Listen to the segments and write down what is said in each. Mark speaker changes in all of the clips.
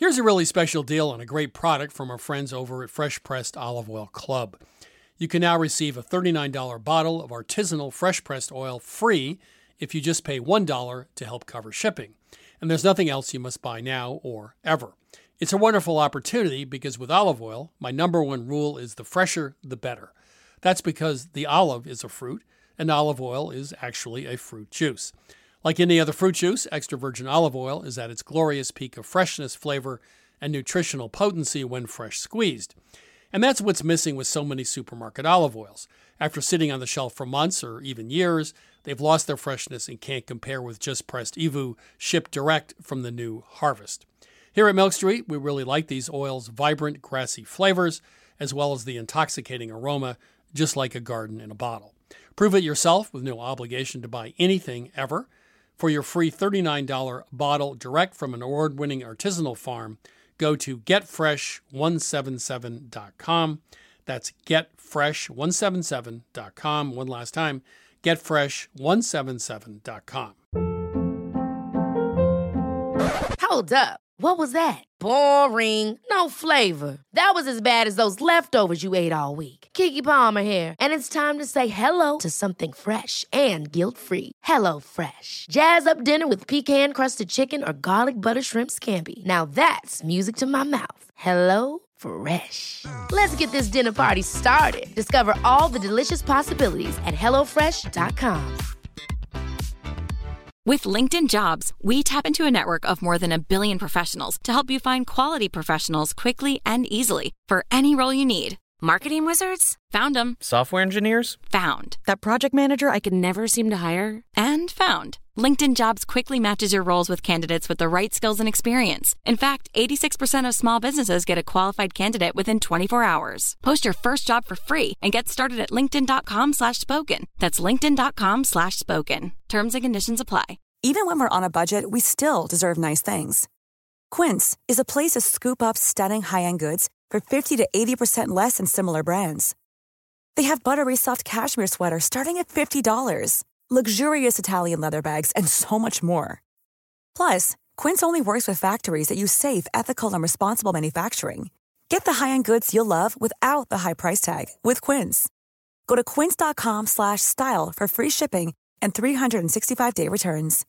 Speaker 1: Here's a really special deal on a great product from our friends over at Fresh Pressed Olive Oil Club. You can now receive a $39 bottle of artisanal fresh pressed oil free if you just pay $1 to help cover shipping. And there's nothing else you must buy now or ever. It's a wonderful opportunity because with olive oil, my number one rule is the fresher, the better. That's because the olive is a fruit, and olive oil is actually a fruit juice. Like any other fruit juice, extra virgin olive oil is at its glorious peak of freshness, flavor, and nutritional potency when fresh squeezed. And that's what's missing with so many supermarket olive oils. After sitting on the shelf for months or even years, they've lost their freshness and can't compare with just pressed EVOO shipped direct from the new harvest. Here at Milk Street, we really like these oils' vibrant, grassy flavors, as well as the intoxicating aroma, just like a garden in a bottle. Prove it yourself with no obligation to buy anything ever. For your free $39 bottle direct from an award-winning artisanal farm, go to getfresh177.com. That's getfresh177.com. One last time, getfresh177.com.
Speaker 2: Hold up. What was that? Boring. No flavor. That was as bad as those leftovers you ate all week. Keke Palmer here, and it's time to say hello to something fresh and guilt-free. Hello Fresh. Jazz up dinner with pecan-crusted chicken or garlic butter shrimp scampi. Now that's music to my mouth. Hello Fresh. Let's get this dinner party started. Discover all the delicious possibilities at hellofresh.com.
Speaker 3: With LinkedIn Jobs, we tap into a network of more than 1 billion professionals to help you find quality professionals quickly and easily for any role you need. Marketing wizards? Found them.
Speaker 4: Software engineers?
Speaker 3: Found.
Speaker 5: That project manager I could never seem to hire?
Speaker 3: And found. LinkedIn Jobs quickly matches your roles with candidates with the right skills and experience. In fact, 86% of small businesses get a qualified candidate within 24 hours. Post your first job for free and get started at linkedin.com/spoken. That's linkedin.com/spoken. Terms and conditions apply.
Speaker 5: Even when we're on a budget, we still deserve nice things. Quince is a place to scoop up stunning high-end goods for 50 to 80% less than similar brands. They have buttery soft cashmere sweaters starting at $50, luxurious Italian leather bags, and so much more. Plus, Quince only works with factories that use safe, ethical, and responsible manufacturing. Get the high-end goods you'll love without the high price tag with Quince. Go to quince.com/style for free shipping and 365-day returns.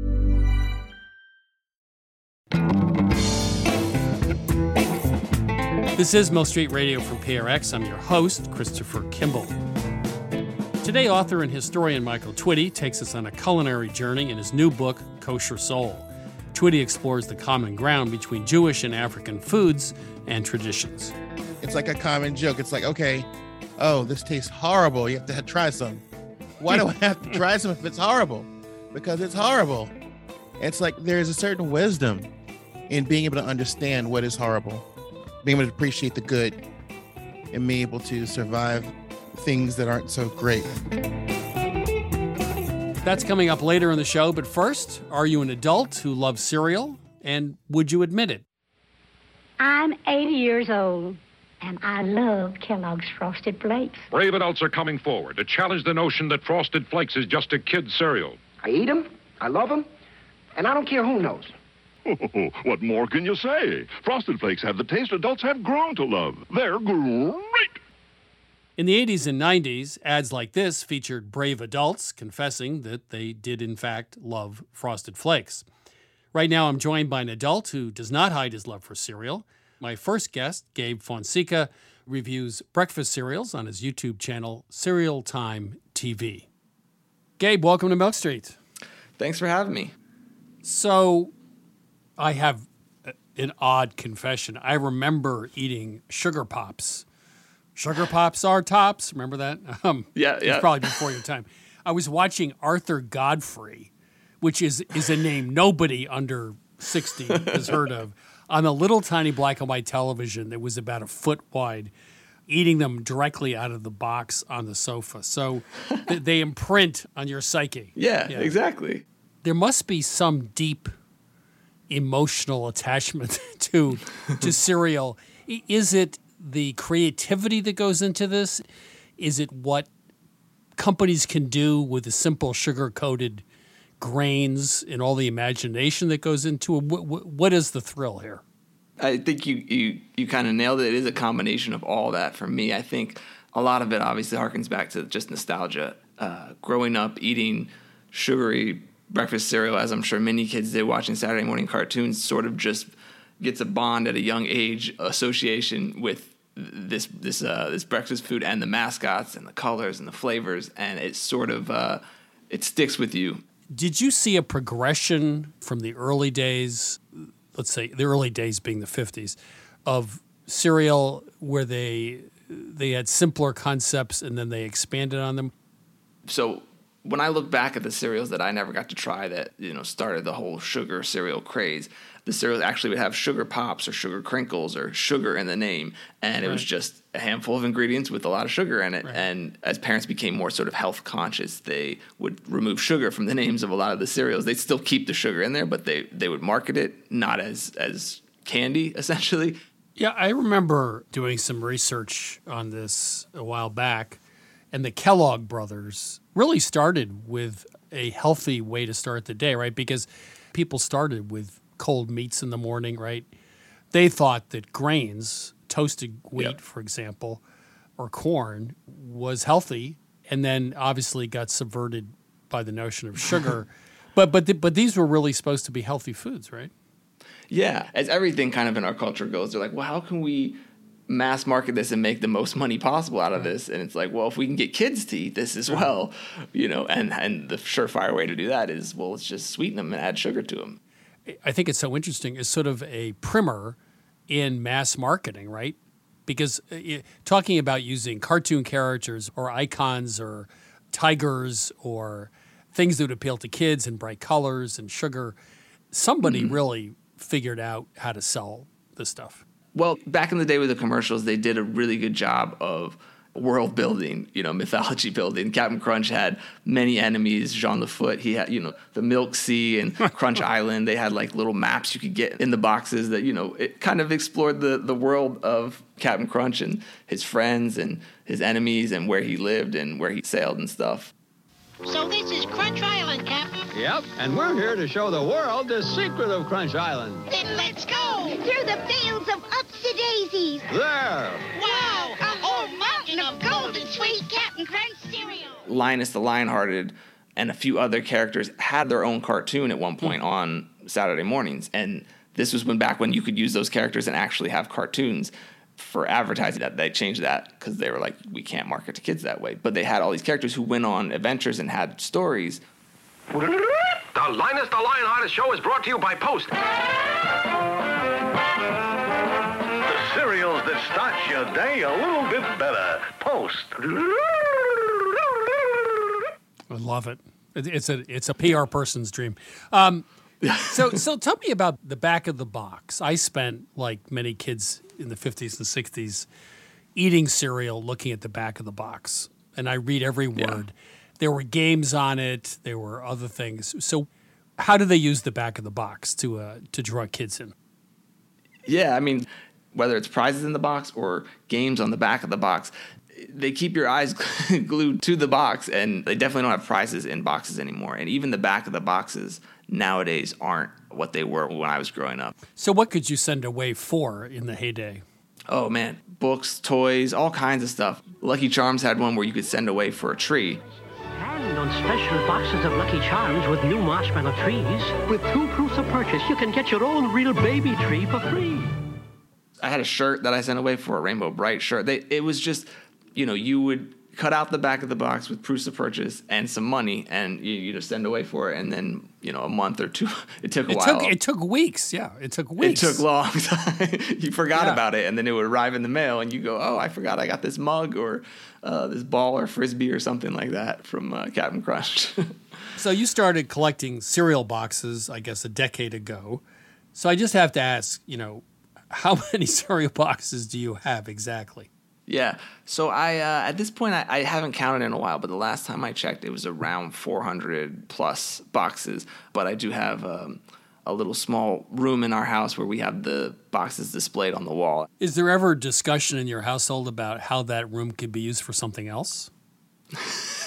Speaker 1: This is Milk Street Radio from PRX. I'm your host, Christopher Kimball. Today, author and historian Michael Twitty takes us on a culinary journey in his new book, Kosher Soul. Twitty explores the common ground between Jewish and African foods and traditions.
Speaker 6: It's like a common joke. It's like, okay, oh, this tastes horrible. You have to try some. Why do I have to try some if it's horrible? Because it's horrible. It's like there's a certain wisdom in being able to understand what is horrible, being able to appreciate the good, and being able to survive things that aren't so great.
Speaker 1: That's coming up later in the show, but first, are you an adult who loves cereal? And would you admit it?
Speaker 7: I'm 80 years old, and I love Kellogg's Frosted Flakes.
Speaker 8: Brave adults are coming forward to challenge the notion that Frosted Flakes is just a kid's cereal.
Speaker 9: I eat them, I love them, and I don't care who knows.
Speaker 10: What more can you say? Frosted Flakes have the taste adults have grown to love. They're great.
Speaker 1: In the 80s and 90s, ads like this featured brave adults confessing that they did, in fact, love Frosted Flakes. Right now, I'm joined by an adult who does not hide his love for cereal. My first guest, Gabe Fonseca, reviews breakfast cereals on his YouTube channel, Cereal Time TV. Gabe, welcome to Milk Street.
Speaker 4: Thanks for having me.
Speaker 1: So, I have an odd confession. I remember eating Sugar Pops. Sugar Pops are tops. Remember that?
Speaker 4: Yeah.
Speaker 1: It's probably before your time. I was watching Arthur Godfrey, which is a name nobody under 60 has heard of, on a little tiny black and white television that was about a foot wide, eating them directly out of the box on the sofa. So they imprint on your psyche.
Speaker 4: Yeah, exactly.
Speaker 1: There must be some deep emotional attachment to cereal. Is it the creativity that goes into this? Is it what companies can do with the simple sugar-coated grains and all the imagination that goes into it? What is the thrill here?
Speaker 4: I think you kind of nailed it. It is a combination of all that for me. I think a lot of it obviously harkens back to just nostalgia. Growing up eating sugary breakfast cereal, as I'm sure many kids did watching Saturday morning cartoons, sort of just gets a bond at a young age association with this breakfast food and the mascots and the colors and the flavors, and it sort of it sticks with you.
Speaker 1: Did you see a progression from the early days, let's say the early days being the 50s, of cereal where they had simpler concepts and then they expanded on them?
Speaker 4: So when I look back at the cereals that I never got to try that, started the whole sugar cereal craze, the cereals actually would have sugar pops or sugar crinkles or sugar in the name. And it was just a handful of ingredients with a lot of sugar in it. Right. And as parents became more sort of health conscious, they would remove sugar from the names of a lot of the cereals. They'd still keep the sugar in there, but they would market it not as candy, essentially.
Speaker 1: Yeah, I remember doing some research on this a while back. And the Kellogg brothers really started with a healthy way to start the day, right? Because people started with cold meats in the morning, right? They thought that grains, toasted wheat, for example, or corn, was healthy, and then obviously got subverted by the notion of sugar. but these were really supposed to be healthy foods, right?
Speaker 4: Yeah, as everything kind of in our culture goes, they're like, well, how can we mass market this and make the most money possible out of this? And it's like, well, if we can get kids to eat this as well, and the surefire way to do that is, well, let's just sweeten them and add sugar to them.
Speaker 1: I think it's so interesting. It's sort of a primer in mass marketing, right? Because talking about using cartoon characters or icons or tigers or things that would appeal to kids and bright colors and sugar, somebody really figured out how to sell this stuff.
Speaker 4: Well, back in the day with the commercials, they did a really good job of world building, mythology building. Captain Crunch had many enemies. Jean Lafoot, he had, the Milk Sea and Crunch Island. They had like little maps you could get in the boxes that, it kind of explored the world of Captain Crunch and his friends and his enemies and where he lived and where he sailed and stuff.
Speaker 11: So this is Crunch Island, Captain?
Speaker 12: Yep, and we're here to show the world the secret of Crunch Island.
Speaker 11: Then let's go!
Speaker 13: Through the fields of upsy-daisies.
Speaker 12: There!
Speaker 11: Wow! A whole mountain of golden sweet Captain Crunch cereal!
Speaker 4: Linus the Lionhearted and a few other characters had their own cartoon at one point on Saturday mornings, and this was back when you could use those characters and actually have cartoons for advertising. That they changed that because they were like, we can't market to kids that way. But they had all these characters who went on adventures and had stories.
Speaker 9: The Linus the Lionhearted Show is brought to you by Post.
Speaker 10: The cereals that start your day a little bit better. Post.
Speaker 1: I love it. It's a PR person's dream. So tell me about the back of the box. I spent, like many kids in the 50s and 60s, eating cereal looking at the back of the box. And I read every word. There were games on it. There were other things. So how do they use the back of the box to draw kids in?
Speaker 4: Yeah, I mean, whether it's prizes in the box or games on the back of the box, they keep your eyes glued to the box, and they definitely don't have prizes in boxes anymore. And even the back of the boxes nowadays aren't what they were when I was growing up.
Speaker 1: So what could you send away for in the heyday?
Speaker 4: Oh, man. Books, toys, all kinds of stuff. Lucky Charms had one where you could send away for a tree.
Speaker 14: And on special boxes of Lucky Charms with new marshmallow trees, with 2 proofs of purchase, you can get your own real baby tree for free.
Speaker 4: I had a shirt that I sent away for, a Rainbow Bright shirt. It was just, you would cut out the back of the box with proofs of purchase and some money, and you just send away for it. And then, a month or two, it took a while.
Speaker 1: It took weeks. Yeah, it took weeks.
Speaker 4: It took long time. You forgot about it, and then it would arrive in the mail, and you go, oh, I forgot I got this mug or this ball or Frisbee or something like that from Captain Crunch.
Speaker 1: So you started collecting cereal boxes, I guess, a decade ago. So I just have to ask, how many cereal boxes do you have exactly?
Speaker 4: Yeah. So I at this point, I haven't counted in a while, but the last time I checked, it was around 400 plus boxes. But I do have a little small room in our house where we have the boxes displayed on the wall.
Speaker 1: Is there ever discussion in your household about how that room could be used for something else?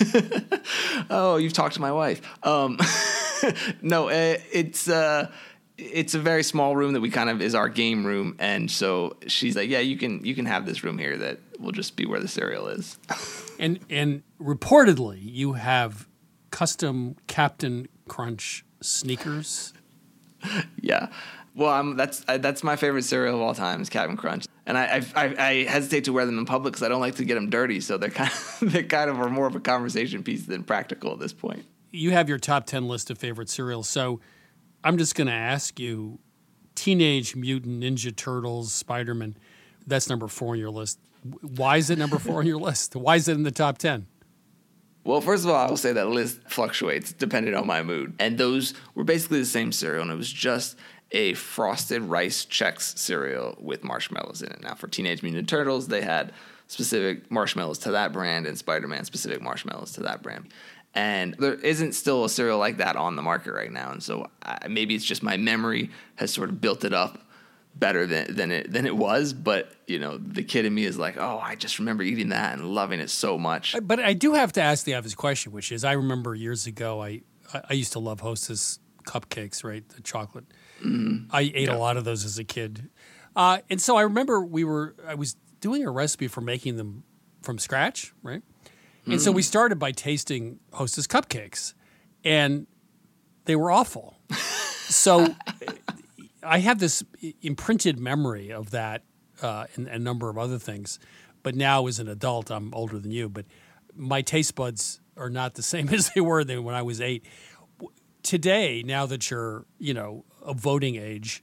Speaker 4: Oh, you've talked to my wife. No, it's a very small room that we kind of is our game room. And so she's like, yeah, you can have this room here that will just be where the cereal is.
Speaker 1: And reportedly you have custom Captain Crunch sneakers.
Speaker 4: Yeah. Well, that's my favorite cereal of all time is Captain Crunch. And I hesitate to wear them in public because I don't like to get them dirty. So they kind of are more of a conversation piece than practical at this point.
Speaker 1: You have your top 10 list of favorite cereals. So I'm just going to ask you, Teenage Mutant Ninja Turtles, Spider-Man, that's number 4 on your list. Why is it number 4 on your list? Why is it in the top 10?
Speaker 4: Well, first of all, I will say that list fluctuates depending on my mood. And those were basically the same cereal, and it was just a Frosted Rice Chex cereal with marshmallows in it. Now, for Teenage Mutant Ninja Turtles, they had specific marshmallows to that brand, and Spider-Man specific marshmallows to that brand. And there isn't still a cereal like that on the market right now. And so maybe it's just my memory has sort of built it up better than it was. But, you know, the kid in me is like, oh, I just remember eating that and loving it so much.
Speaker 1: But I do have to ask the obvious question, which is I remember years ago I used to love Hostess cupcakes, right, the chocolate. Mm-hmm. I ate a lot of those as a kid. And so I remember I was doing a recipe for making them from scratch, right? And so we started by tasting Hostess cupcakes, and they were awful. So I have this imprinted memory of that and a number of other things. But now as an adult, I'm older than you, but my taste buds are not the same as they were when I was 8. Today, now that you're, of voting age,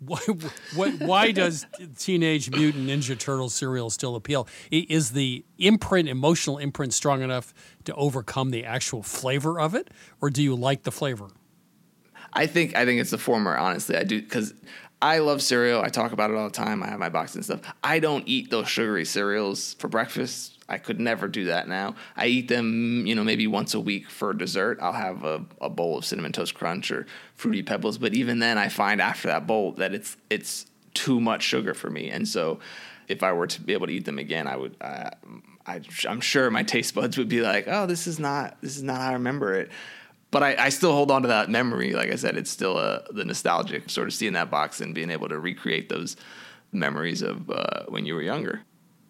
Speaker 1: why does Teenage Mutant Ninja Turtle cereal still appeal? Is the emotional imprint strong enough to overcome the actual flavor of it, or do you like the flavor?
Speaker 4: I think it's the former, honestly. I do, because I love cereal. I talk about it all the time. I have my box and stuff. I don't eat those sugary cereals for breakfast. I could never do that now. I eat them, maybe once a week for dessert. I'll have a bowl of Cinnamon Toast Crunch or Fruity Pebbles. But even then, I find after that bowl that it's too much sugar for me. And so if I were to be able to eat them again, I would. I'm sure my taste buds would be like, oh, this is not how I remember it. But I still hold on to that memory. Like I said, it's still the nostalgic sort of seeing that box and being able to recreate those memories of when you were younger.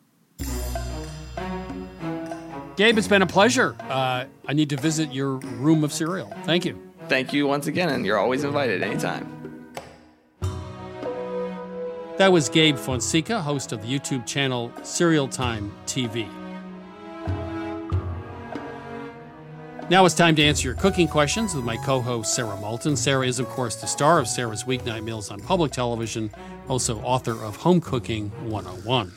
Speaker 1: Gabe, it's been a pleasure. I need to visit your room of cereal. Thank you.
Speaker 4: Thank you once again, and you're always invited anytime.
Speaker 1: That was Gabe Fonseca, host of the YouTube channel Cereal Time TV. Now it's time to answer your cooking questions with my co-host, Sarah Moulton. Sarah is, of course, the star of Sarah's Weeknight Meals on public television, also author of Home Cooking 101.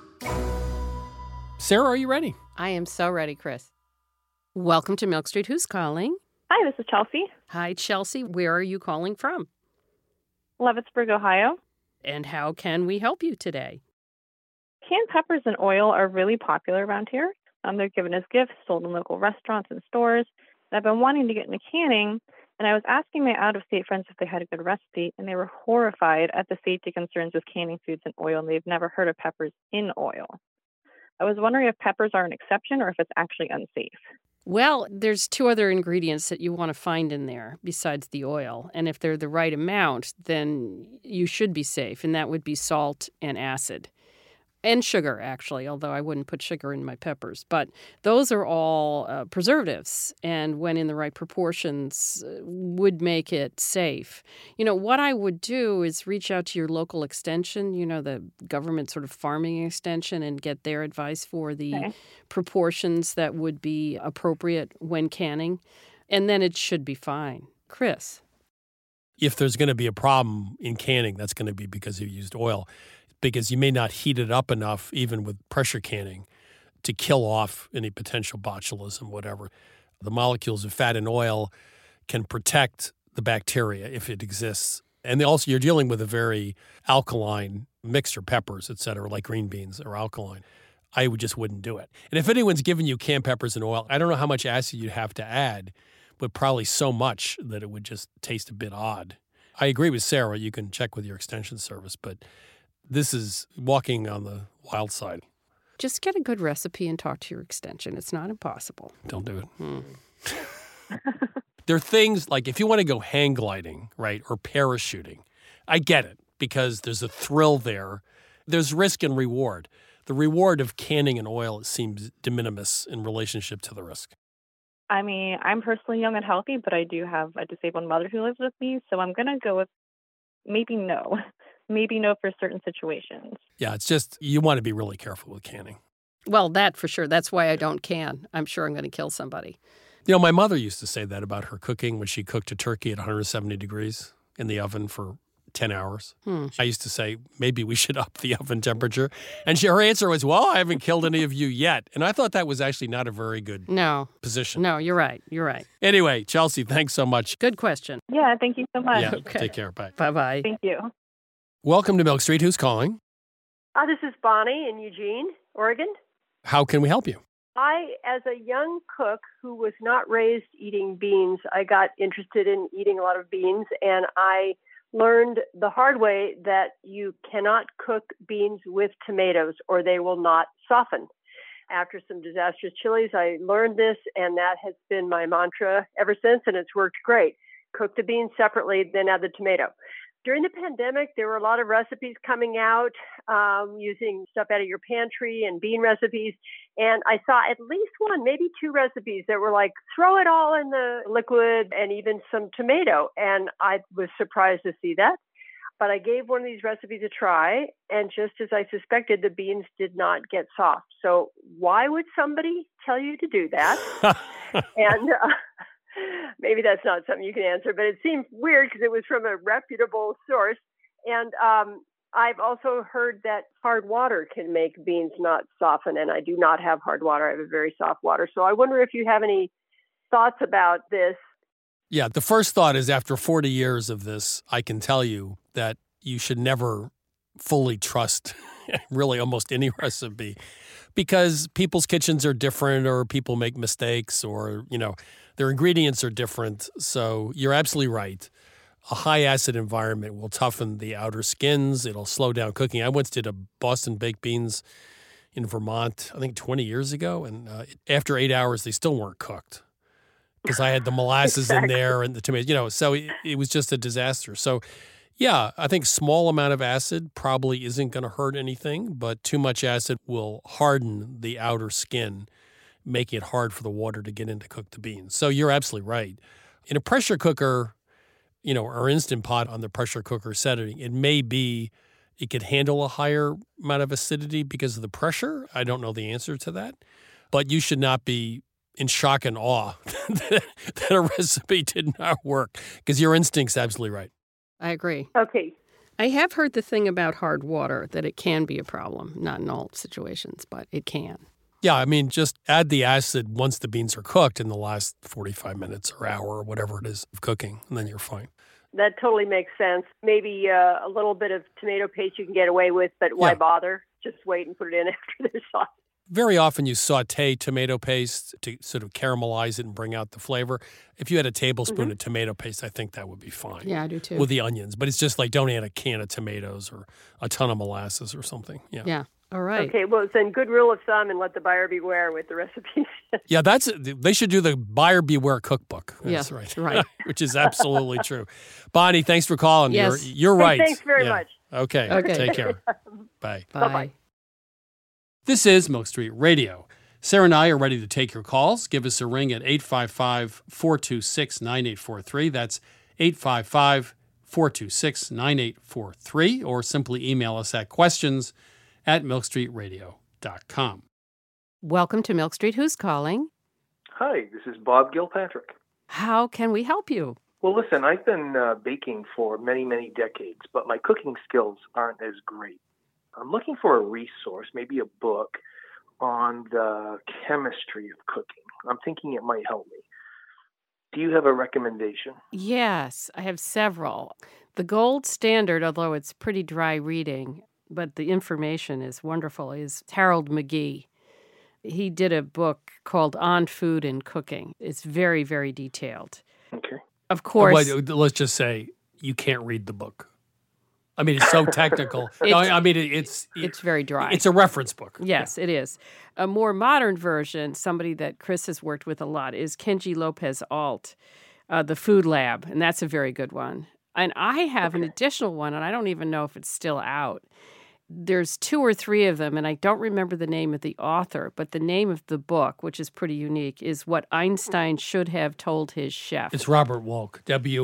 Speaker 1: Sarah, are you ready?
Speaker 15: I am so ready, Chris. Welcome to Milk Street. Who's calling?
Speaker 16: Hi, this is Chelsea.
Speaker 15: Hi, Chelsea. Where are you calling from?
Speaker 16: Leavittsburg, Ohio.
Speaker 15: And how can we help you today?
Speaker 16: Canned peppers and oil are really popular around here. They're given as gifts, sold in local restaurants and stores. And I've been wanting to get into canning, and I was asking my out-of-state friends if they had a good recipe, and they were horrified at the safety concerns with canning foods in oil, and they've never heard of peppers in oil. I was wondering if peppers are an exception or if it's actually unsafe.
Speaker 15: Well, there's 2 other ingredients that you want to find in there besides the oil. And if they're the right amount, then you should be safe. And that would be salt and acid. And sugar, actually, although I wouldn't put sugar in my peppers. But those are all preservatives, and when in the right proportions, would make it safe. What I would do is reach out to your local extension, the government sort of farming extension, and get their advice for the proportions that would be appropriate when canning. And then it should be fine. Chris?
Speaker 1: If there's going to be a problem in canning, that's going to be because you used oil. Because you may not heat it up enough, even with pressure canning, to kill off any potential botulism, whatever. The molecules of fat and oil can protect the bacteria if it exists. And also, you're dealing with a very alkaline mixture, peppers, et cetera, like green beans are alkaline. I just wouldn't do it. And if anyone's giving you canned peppers and oil, I don't know how much acid you'd have to add, but probably so much that it would just taste a bit odd. I agree with Sarah. You can check with your extension service, but this is walking on the wild side.
Speaker 15: Just get a good recipe and talk to your extension. It's not impossible.
Speaker 1: Don't do it. There are things like if you want to go hang gliding, right, or parachuting, I get it because there's a thrill there. There's risk and reward. The reward of canning an oil seems de minimis in relationship to the risk.
Speaker 16: I mean, I'm personally young and healthy, but I do have a disabled mother who lives with me, so I'm going to go with maybe no. Maybe no for certain situations.
Speaker 1: Yeah, it's just you want to be really careful with canning.
Speaker 15: Well, that for sure. That's why I don't can. I'm sure I'm going to kill somebody.
Speaker 1: You know, my mother used to say that about her cooking when she cooked a turkey at 170 degrees in the oven for 10 hours. I used to say, maybe we should up the oven temperature. And her answer was, well, I haven't killed any of you yet. And I thought that was actually not a very good position.
Speaker 15: No, you're right. You're right.
Speaker 1: Anyway, Chelsea, thanks so much.
Speaker 15: Good question.
Speaker 16: Yeah, thank you so much.
Speaker 1: Yeah, take care. Bye.
Speaker 15: Bye-bye.
Speaker 16: Thank you.
Speaker 1: Welcome to Milk Street. Who's calling?
Speaker 17: This is Bonnie in Eugene, Oregon.
Speaker 1: How can we help you?
Speaker 17: As a young cook who was not raised eating beans, I got interested in eating a lot of beans, and I learned the hard way that you cannot cook beans with tomatoes or they will not soften. After some disastrous chilies, I learned this, and that has been my mantra ever since, and it's worked great. Cook the beans separately, then add the tomato. During the pandemic, there were a lot of recipes coming out using stuff out of your pantry and bean recipes. And I saw at least one, maybe two recipes that were like, throw it all in the liquid and even some tomato. And I was surprised to see that. But I gave one of these recipes a try. And just as I suspected, the beans did not get soft. So why would somebody tell you to do that? And maybe that's not something you can answer, but it seemed weird because it was from a reputable source. And I've also heard that hard water can make beans not soften, and I do not have hard water. I have a very soft water. So I wonder if you have any thoughts about this.
Speaker 1: Yeah, the first thought is after 40 years of this, I can tell you that you should never fully trust really almost any recipe because people's kitchens are different or people make mistakes or, their ingredients are different. So you're absolutely right. A high acid environment will toughen the outer skins. It'll slow down cooking. I once did a Boston baked beans in Vermont, I think 20 years ago. And after 8 hours, they still weren't cooked because I had the molasses in there and the tomatoes, so it was just a disaster. So yeah, I think small amount of acid probably isn't going to hurt anything, but too much acid will harden the outer skin, making it hard for the water to get in to cook the beans. So you're absolutely right. In a pressure cooker, or Instant Pot on the pressure cooker setting, it could handle a higher amount of acidity because of the pressure. I don't know the answer to that. But you should not be in shock and awe that a recipe did not work because your instinct's absolutely right.
Speaker 15: I agree.
Speaker 17: Okay.
Speaker 15: I have heard the thing about hard water, that it can be a problem, not in all situations, but it can.
Speaker 1: Yeah, I mean, just add the acid once the beans are cooked in the last 45 minutes or hour or whatever it is of cooking, and then you're fine.
Speaker 17: That totally makes sense. Maybe a little bit of tomato paste you can get away with, but why bother? Just wait and put it in after they're soft.
Speaker 1: Very often you saute tomato paste to sort of caramelize it and bring out the flavor. If you had a tablespoon of tomato paste, I think that would be fine.
Speaker 15: Yeah, I do too.
Speaker 1: With the onions. But it's just like don't add a can of tomatoes or a ton of molasses or something. Yeah.
Speaker 15: All right.
Speaker 17: Okay, well, then good rule of thumb and let the buyer beware with the recipes.
Speaker 1: Yeah, they should do the buyer beware cookbook. That's
Speaker 15: right.
Speaker 1: Which is absolutely true. Bonnie, thanks for calling.
Speaker 15: Yes.
Speaker 1: You're right.
Speaker 17: Thanks very much.
Speaker 1: Okay. Take care. Bye.
Speaker 15: Bye.
Speaker 1: This is Milk Street Radio. Sarah and I are ready to take your calls. Give us a ring at 855-426-9843. That's 855-426-9843. Or simply email us at questions@milkstreetradio.com.
Speaker 15: Welcome to Milk Street. Who's calling?
Speaker 18: Hi, this is Bob Gilpatrick.
Speaker 15: How can we help you?
Speaker 18: Well, listen, I've been baking for many, many decades, but my cooking skills aren't as great. I'm looking for a resource, maybe a book, on the chemistry of cooking. I'm thinking it might help me. Do you have a recommendation?
Speaker 15: Yes, I have several. The gold standard, although it's pretty dry reading, but the information is wonderful, is Harold McGee. He did a book called On Food and Cooking. It's very, very detailed.
Speaker 18: Okay.
Speaker 15: Of course.
Speaker 1: Let's just say you can't read the book. I mean, it's so technical. It's
Speaker 15: very dry.
Speaker 1: It's a reference book.
Speaker 15: Yes, it is. A more modern version, somebody that Chris has worked with a lot, is Kenji Lopez Alt. the Food Lab, and that's a very good one. And I have an additional one, and I don't even know if it's still out. There's 2 or 3 of them, and I don't remember the name of the author, but the name of the book, which is pretty unique, is What Einstein Should Have Told His Chef.
Speaker 1: It's Robert Wolke,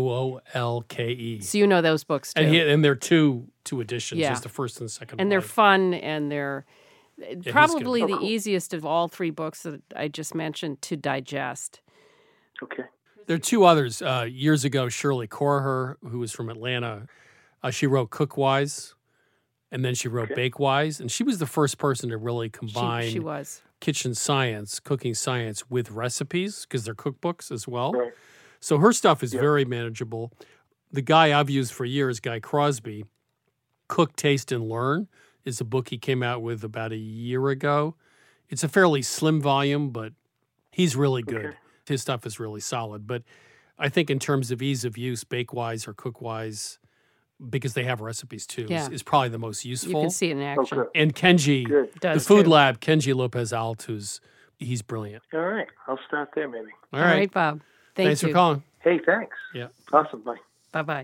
Speaker 1: Wolke.
Speaker 15: So you know those books, too.
Speaker 1: And they're two editions, just the first and the second.
Speaker 15: And they're fun, and they're probably the
Speaker 18: cool.
Speaker 15: easiest of all 3 books that I just mentioned to digest.
Speaker 18: Okay.
Speaker 1: There are 2 others. Years ago, Shirley Corher, who was from Atlanta, she wrote Cookwise, and then she wrote Bakewise. And she was the first person to really combine
Speaker 15: She was.
Speaker 1: kitchen science, cooking science with recipes, because they're cookbooks as well.
Speaker 18: Right.
Speaker 1: So her stuff is very manageable. The guy I've used for years, Guy Crosby, Cook, Taste, and Learn, is a book he came out with about a year ago. It's a fairly slim volume, but he's really good.
Speaker 18: Okay.
Speaker 1: His stuff is really solid. But I think in terms of ease of use, Bakewise or Cookwise, because they have recipes too, is probably the most useful.
Speaker 15: You can see it in action.
Speaker 18: Okay.
Speaker 1: And Kenji, the Food Lab, Kenji Lopez Alt, he's brilliant.
Speaker 18: All right. I'll start there, maybe.
Speaker 1: All right,
Speaker 15: Bob.
Speaker 1: Thanks for calling.
Speaker 18: Hey, thanks.
Speaker 1: Yeah.
Speaker 18: Awesome. Bye.
Speaker 15: Bye-bye.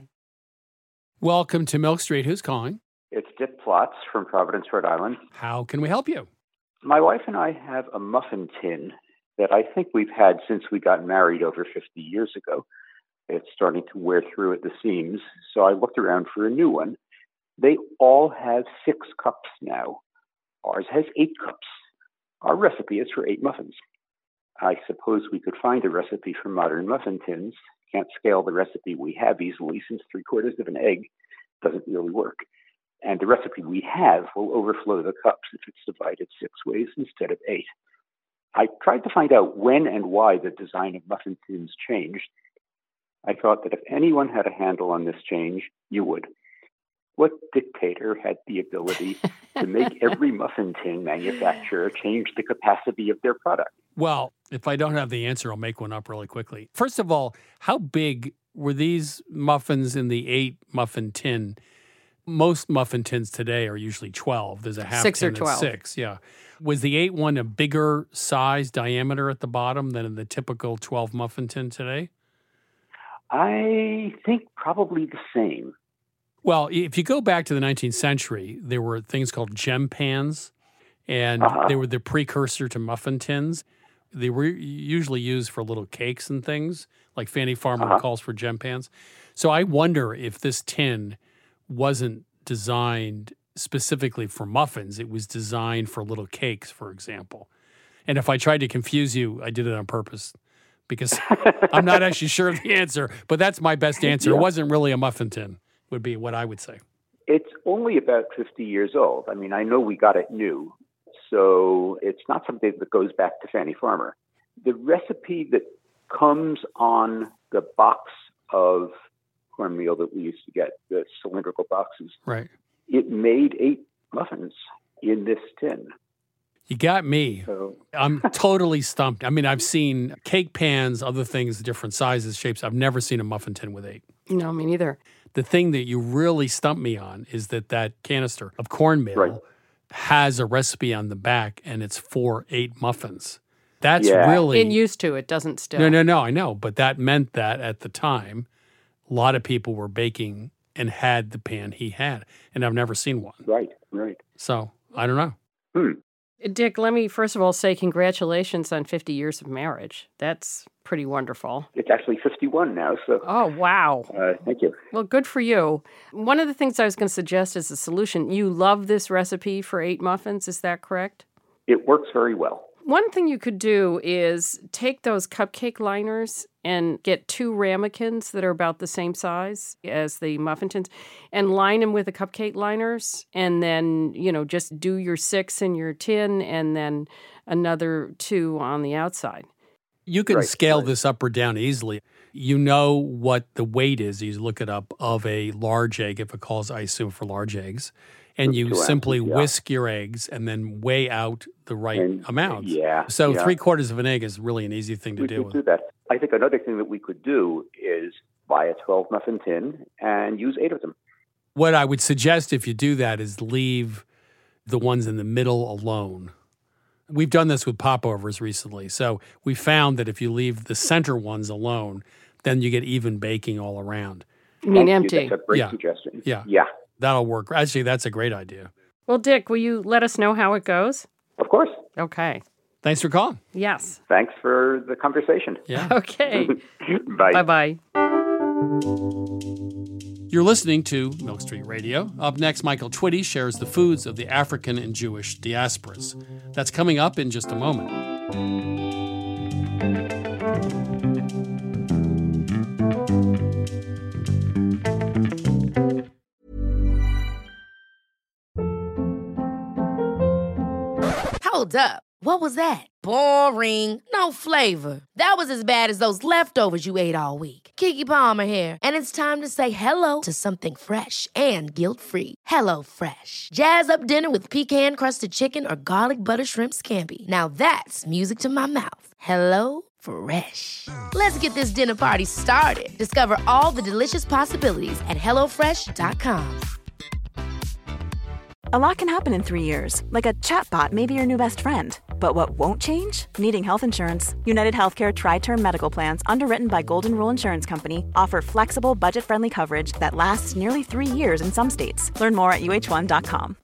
Speaker 1: Welcome to Milk Street. Who's calling?
Speaker 19: It's Dick Plotz from Providence, Rhode Island.
Speaker 1: How can we help you?
Speaker 19: My wife and I have a muffin tin that I think we've had since we got married over 50 years ago. It's starting to wear through at the seams, so I looked around for a new one. They all have 6 cups now. Ours has 8 cups. Our recipe is for 8 muffins. I suppose we could find a recipe for modern muffin tins. Can't scale the recipe we have easily since 3/4 of an egg doesn't really work. And the recipe we have will overflow the cups if it's divided 6 ways instead of 8. I tried to find out when and why the design of muffin tins changed. I thought that if anyone had a handle on this change, you would. What dictator had the ability to make every muffin tin manufacturer change the capacity of their product?
Speaker 1: Well, if I don't have the answer, I'll make one up really quickly. First of all, how big were these muffins in the 8 muffin tin? Most muffin tins today are usually 12. There's a half
Speaker 15: 6
Speaker 1: tin
Speaker 15: or 12.
Speaker 1: that's 6, yeah. Was the 8 one a bigger size diameter at the bottom than in the typical 12 muffin tin today?
Speaker 19: I think probably the same.
Speaker 1: Well, if you go back to the 19th century, there were things called gem pans, and they were the precursor to muffin tins. They were usually used for little cakes and things, like Fannie Farmer calls for gem pans. So I wonder if this tin wasn't designed specifically for muffins. It was designed for little cakes, for example. And if I tried to confuse you, I did it on purpose because I'm not actually sure of the answer, but that's my best answer. It wasn't really a muffin tin, would be what I would say.
Speaker 19: It's only about 50 years old. I mean, I know we got it new, so it's not something that goes back to Fannie Farmer. The recipe that comes on the box of cornmeal that we used to get, the cylindrical boxes,
Speaker 1: right?
Speaker 19: It made 8 muffins in this tin.
Speaker 1: You got me. I'm totally stumped. I mean, I've seen cake pans, other things, different sizes, shapes. I've never seen a muffin tin with 8.
Speaker 15: No, me neither.
Speaker 1: The thing that you really stumped me on is that canister of cornmeal has a recipe on the back, and it's for 8 muffins. That's really...
Speaker 15: In used to, it doesn't still.
Speaker 1: No, I know. But that meant that at the time, a lot of people were baking and had the pan he had. And I've never seen one.
Speaker 19: Right.
Speaker 1: So, I don't know.
Speaker 15: Dick, let me first of all say congratulations on 50 years of marriage. That's pretty wonderful.
Speaker 19: It's actually 51 now, so...
Speaker 15: Oh, wow.
Speaker 19: Thank you.
Speaker 15: Well, good for you. One of the things I was going to suggest as a solution, you love this recipe for 8 muffins, is that correct?
Speaker 19: It works very well.
Speaker 15: One thing you could do is take those cupcake liners and get 2 ramekins that are about the same size as the muffin tins and line them with the cupcake liners, and then, just do your 6 in your tin and then another 2 on the outside.
Speaker 1: You can scale this up or down easily. You know what the weight is. You look it up of a large egg, if it calls, I assume, for large eggs. And you simply whisk your eggs and then weigh out the right amount. So 3/4 of an egg is really an easy thing to do.
Speaker 19: We could do that. I think another thing that we could do is buy a 12 muffin tin and use 8 of them.
Speaker 1: What I would suggest if you do that is leave the ones in the middle alone. We've done this with popovers recently. So we found that if you leave the center ones alone, then you get even baking all around.
Speaker 15: You mean
Speaker 19: Thank you.
Speaker 15: empty?
Speaker 19: That's a great suggestion.
Speaker 1: Yeah. That'll work. Actually, that's a great idea.
Speaker 15: Well, Dick, will you let us know how it goes?
Speaker 19: Of course.
Speaker 15: Okay.
Speaker 1: Thanks for calling.
Speaker 15: Yes.
Speaker 19: Thanks for the conversation.
Speaker 1: Yeah.
Speaker 15: Okay.
Speaker 19: Bye.
Speaker 15: Bye-bye.
Speaker 1: You're listening to Milk Street Radio. Up next, Michael Twitty shares the foods of the African and Jewish diasporas. That's coming up in just a moment.
Speaker 2: Hold up. What was that? Boring. No flavor. That was as bad as those leftovers you ate all week. Keke Palmer here, and it's time to say hello to something fresh and guilt-free. Hello Fresh. Jazz up dinner with pecan-crusted chicken or garlic butter shrimp scampi. Now that's music to my mouth. Hello Fresh. Let's get this dinner party started. Discover all the delicious possibilities at hellofresh.com.
Speaker 5: A lot can happen in 3 years, like a chatbot may be your new best friend. But what won't change? Needing health insurance. United Healthcare Tri-Term Medical Plans, underwritten by Golden Rule Insurance Company, offer flexible, budget-friendly coverage that lasts nearly 3 years in some states. Learn more at uh1.com.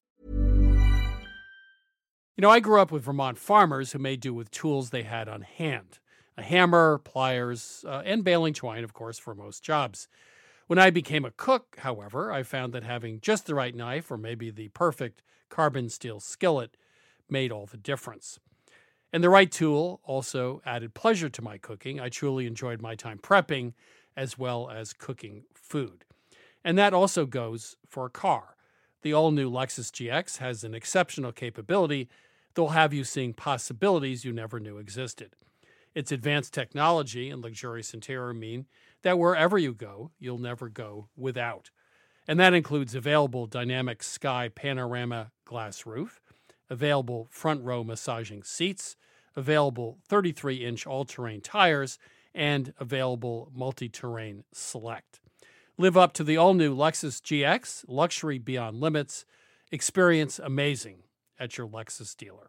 Speaker 1: I grew up with Vermont farmers who made do with tools they had on hand. A hammer, pliers, and baling twine, of course, for most jobs. When I became a cook, however, I found that having just the right knife or maybe the perfect carbon steel skillet made all the difference. And the right tool also added pleasure to my cooking. I truly enjoyed my time prepping as well as cooking food. And that also goes for a car. The all-new Lexus GX has an exceptional capability that will have you seeing possibilities you never knew existed. Its advanced technology and luxurious interior mean that wherever you go, you'll never go without. And that includes available dynamic sky panorama glass roof, available front row massaging seats, available 33-inch all-terrain tires, and available multi-terrain select. Live up to the all-new Lexus GX, luxury beyond limits. Experience amazing at your Lexus dealer.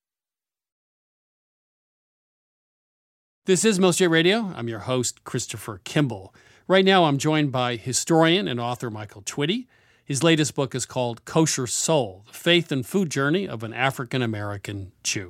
Speaker 1: This is Milk Street Radio. I'm your host, Christopher Kimball. Right now, I'm joined by historian and author Michael Twitty. His latest book is called Kosher Soul, The Faith and Food Journey of an African-American Jew.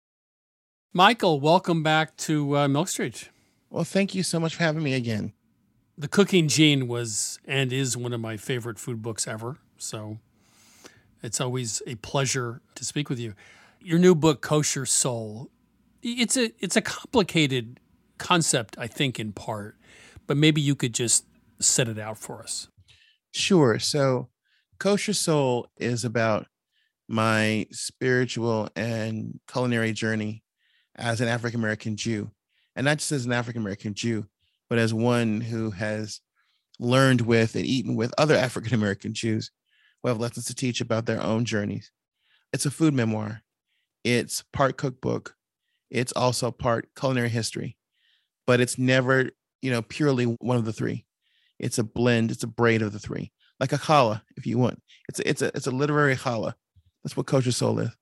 Speaker 1: Michael, welcome back to Milk Street.
Speaker 6: Well, thank you so much for having me again.
Speaker 1: The Cooking Gene was and is one of my favorite food books ever, so it's always a pleasure to speak with you. Your new book, Kosher Soul, it's a complicated concept, I think, in part, but maybe you could just set it out for us.
Speaker 6: Sure. So Kosher Soul is about my spiritual and culinary journey as an African-American Jew. And not just as an African-American Jew, but as one who has learned with and eaten with other African-American Jews who have lessons to teach about their own journeys. It's a food memoir. It's part cookbook. It's also part culinary history, but it's never, purely one of the three. It's a blend. It's a braid of the three, like a challah, if you want. It's a literary challah. That's what Kosher Soul is.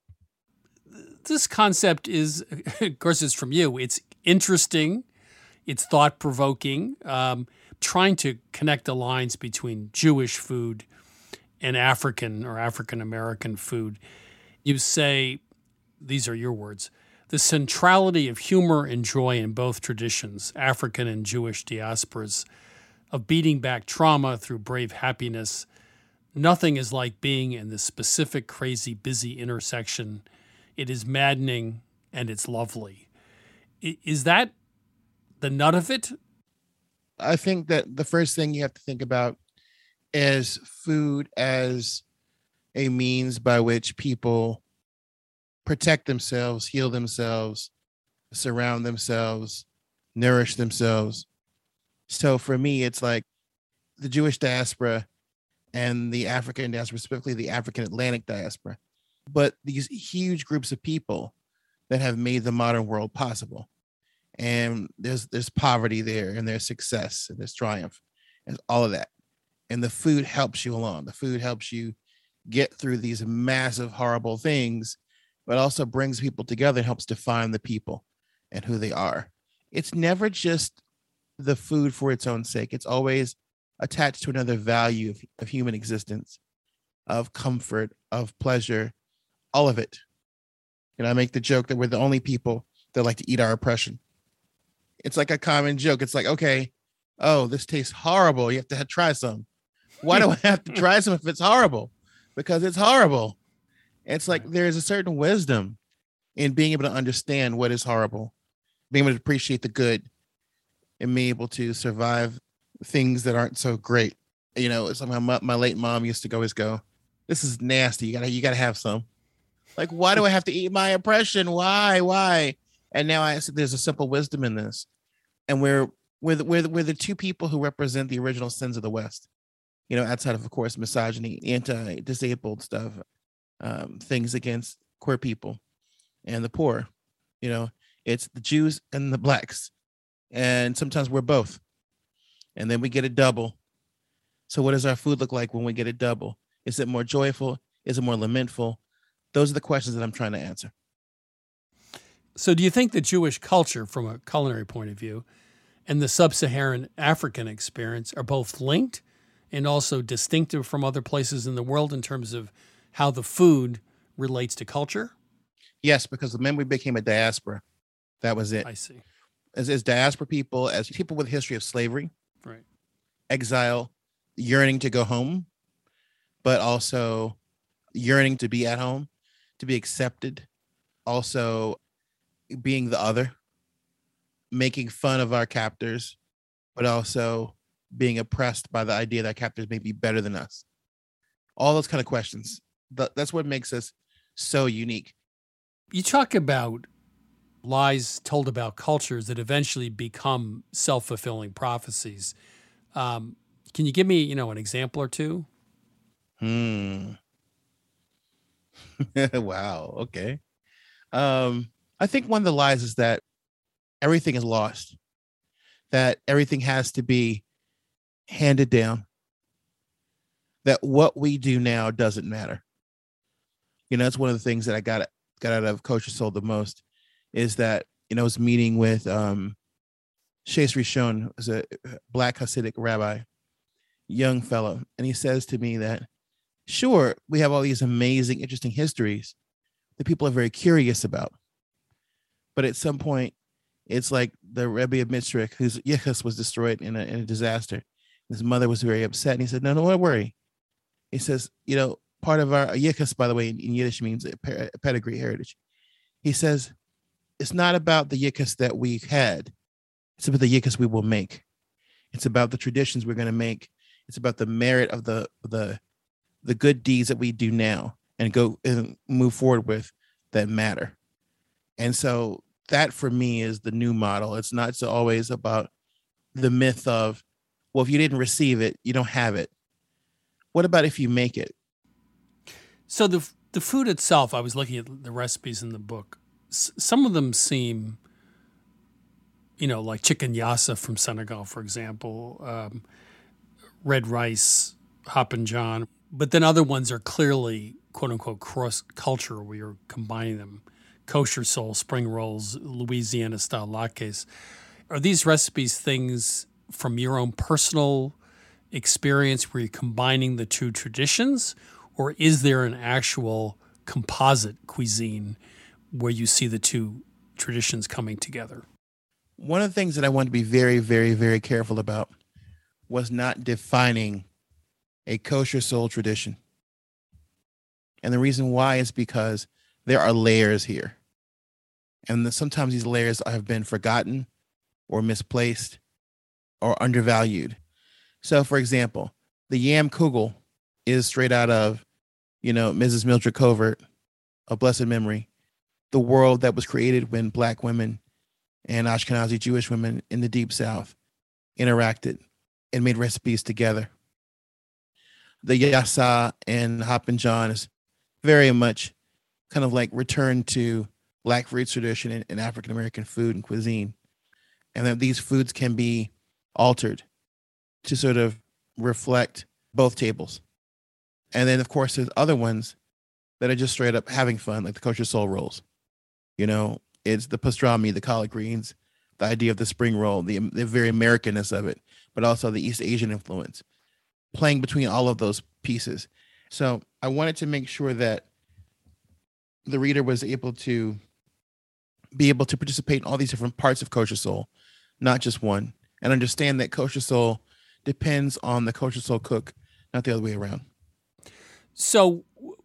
Speaker 1: This concept is, of course, it's from you. It's interesting. It's thought-provoking. Trying to connect the lines between Jewish food and African or African-American food. You say, these are your words, the centrality of humor and joy in both traditions, African and Jewish diasporas, of beating back trauma through brave happiness. Nothing is like being in this specific, crazy, busy intersection. It is maddening and it's lovely. Is that the nut of it?
Speaker 6: I think that the first thing you have to think about is food as a means by which people protect themselves, heal themselves, surround themselves, nourish themselves. So for me, it's like the Jewish diaspora and the African diaspora, specifically the African Atlantic diaspora, but these huge groups of people that have made the modern world possible. And there's poverty there, and there's success, and there's triumph, and all of that. And the food helps you along. The food helps you get through these massive, horrible things, but also brings people together and helps define the people and who they are. It's never just the food for its own sake. It's always attached to another value of human existence, of comfort, of pleasure, all of it. I make the joke that we're the only people that like to eat our oppression. It's like a common joke. It's like, okay, oh, this tastes horrible. You have to try some. Why do I have to try some if it's horrible? Because it's horrible. It's like there's a certain wisdom in being able to understand what is horrible, being able to appreciate the good, and being able to survive things that aren't so great. It's like my late mom used to always go, "This is nasty. You gotta have some." Like, why do I have to eat my oppression? Why? And now I see there's a simple wisdom in this, and we're the two people who represent the original sins of the West. Outside of course, misogyny, anti-disabled stuff, things against queer people and the poor. It's the Jews and the blacks, and sometimes we're both, and then we get a double. So what does our food look like when we get a double? Is it more joyful? Is it more lamentful? Those are the questions that I'm trying to answer.
Speaker 1: So do you think the Jewish culture, from a culinary point of view, and the sub-Saharan African experience are both linked and also distinctive from other places in the world in terms of how the food relates to culture?
Speaker 6: Yes, because the moment we became a diaspora, that was it.
Speaker 1: I see.
Speaker 6: As diaspora people, as people with a history of slavery,
Speaker 1: right,
Speaker 6: exile, yearning to go home, but also yearning to be at home, to be accepted, also being the other, making fun of our captors, but also being oppressed by the idea that captors may be better than us. All those kind of questions. That's what makes us so unique.
Speaker 1: You talk about lies told about cultures that eventually become self-fulfilling prophecies. Can you give me, an example or two?
Speaker 6: Wow. Okay. I think one of the lies is that everything is lost, that everything has to be handed down, that what we do now doesn't matter. That's one of the things that I got out of Kosher Soul the most, is that, I was meeting with Shais Rishon, who's a Black Hasidic rabbi, young fellow, and he says to me that, sure, we have all these amazing, interesting histories that people are very curious about. But at some point, it's like the Rebbe of Mitzrich, whose yichus was destroyed in a disaster. His mother was very upset. And he said, no, don't worry. He says, part of our yichus, by the way, in Yiddish means a pedigree, heritage. He says, it's not about the yichus that we had. It's about the yichus we will make. It's about the traditions we're going to make. It's about the merit of the good deeds that we do now and go and move forward with that matter. And so that for me is the new model. It's not so always about the myth of, well, if you didn't receive it, you don't have it. What about if you make it?
Speaker 1: So the food itself, I was looking at the recipes in the book. Some of them seem, like chicken yassa from Senegal, for example, red rice, hoppin' john. But then other ones are clearly, quote unquote, cross-culture, where you're combining them. Kosher soul, spring rolls, Louisiana-style latkes. Are these recipes things from your own personal experience where you're combining the two traditions? Or is there an actual composite cuisine where you see the two traditions coming together?
Speaker 6: One of the things that I want to be very, very, very careful about was not defining a kosher soul tradition. And the reason why is because there are layers here. And sometimes these layers have been forgotten or misplaced or undervalued. So, for example, the yam kugel is straight out of, Mrs. Mildred Covert, of blessed memory, the world that was created when Black women and Ashkenazi Jewish women in the Deep South interacted and made recipes together. The yassa and hoppin' john is very much kind of like return to Black roots tradition in African-American food and cuisine. And that these foods can be altered to sort of reflect both tables. And then, of course, there's other ones that are just straight up having fun, like the kosher soul rolls. It's the pastrami, the collard greens, the idea of the spring roll, the very Americanness of it, but also the East Asian influence, playing between all of those pieces. So I wanted to make sure that the reader was able to participate in all these different parts of Kosher Soul, not just one, and understand that Kosher Soul depends on the Kosher Soul cook, not the other way around.
Speaker 1: So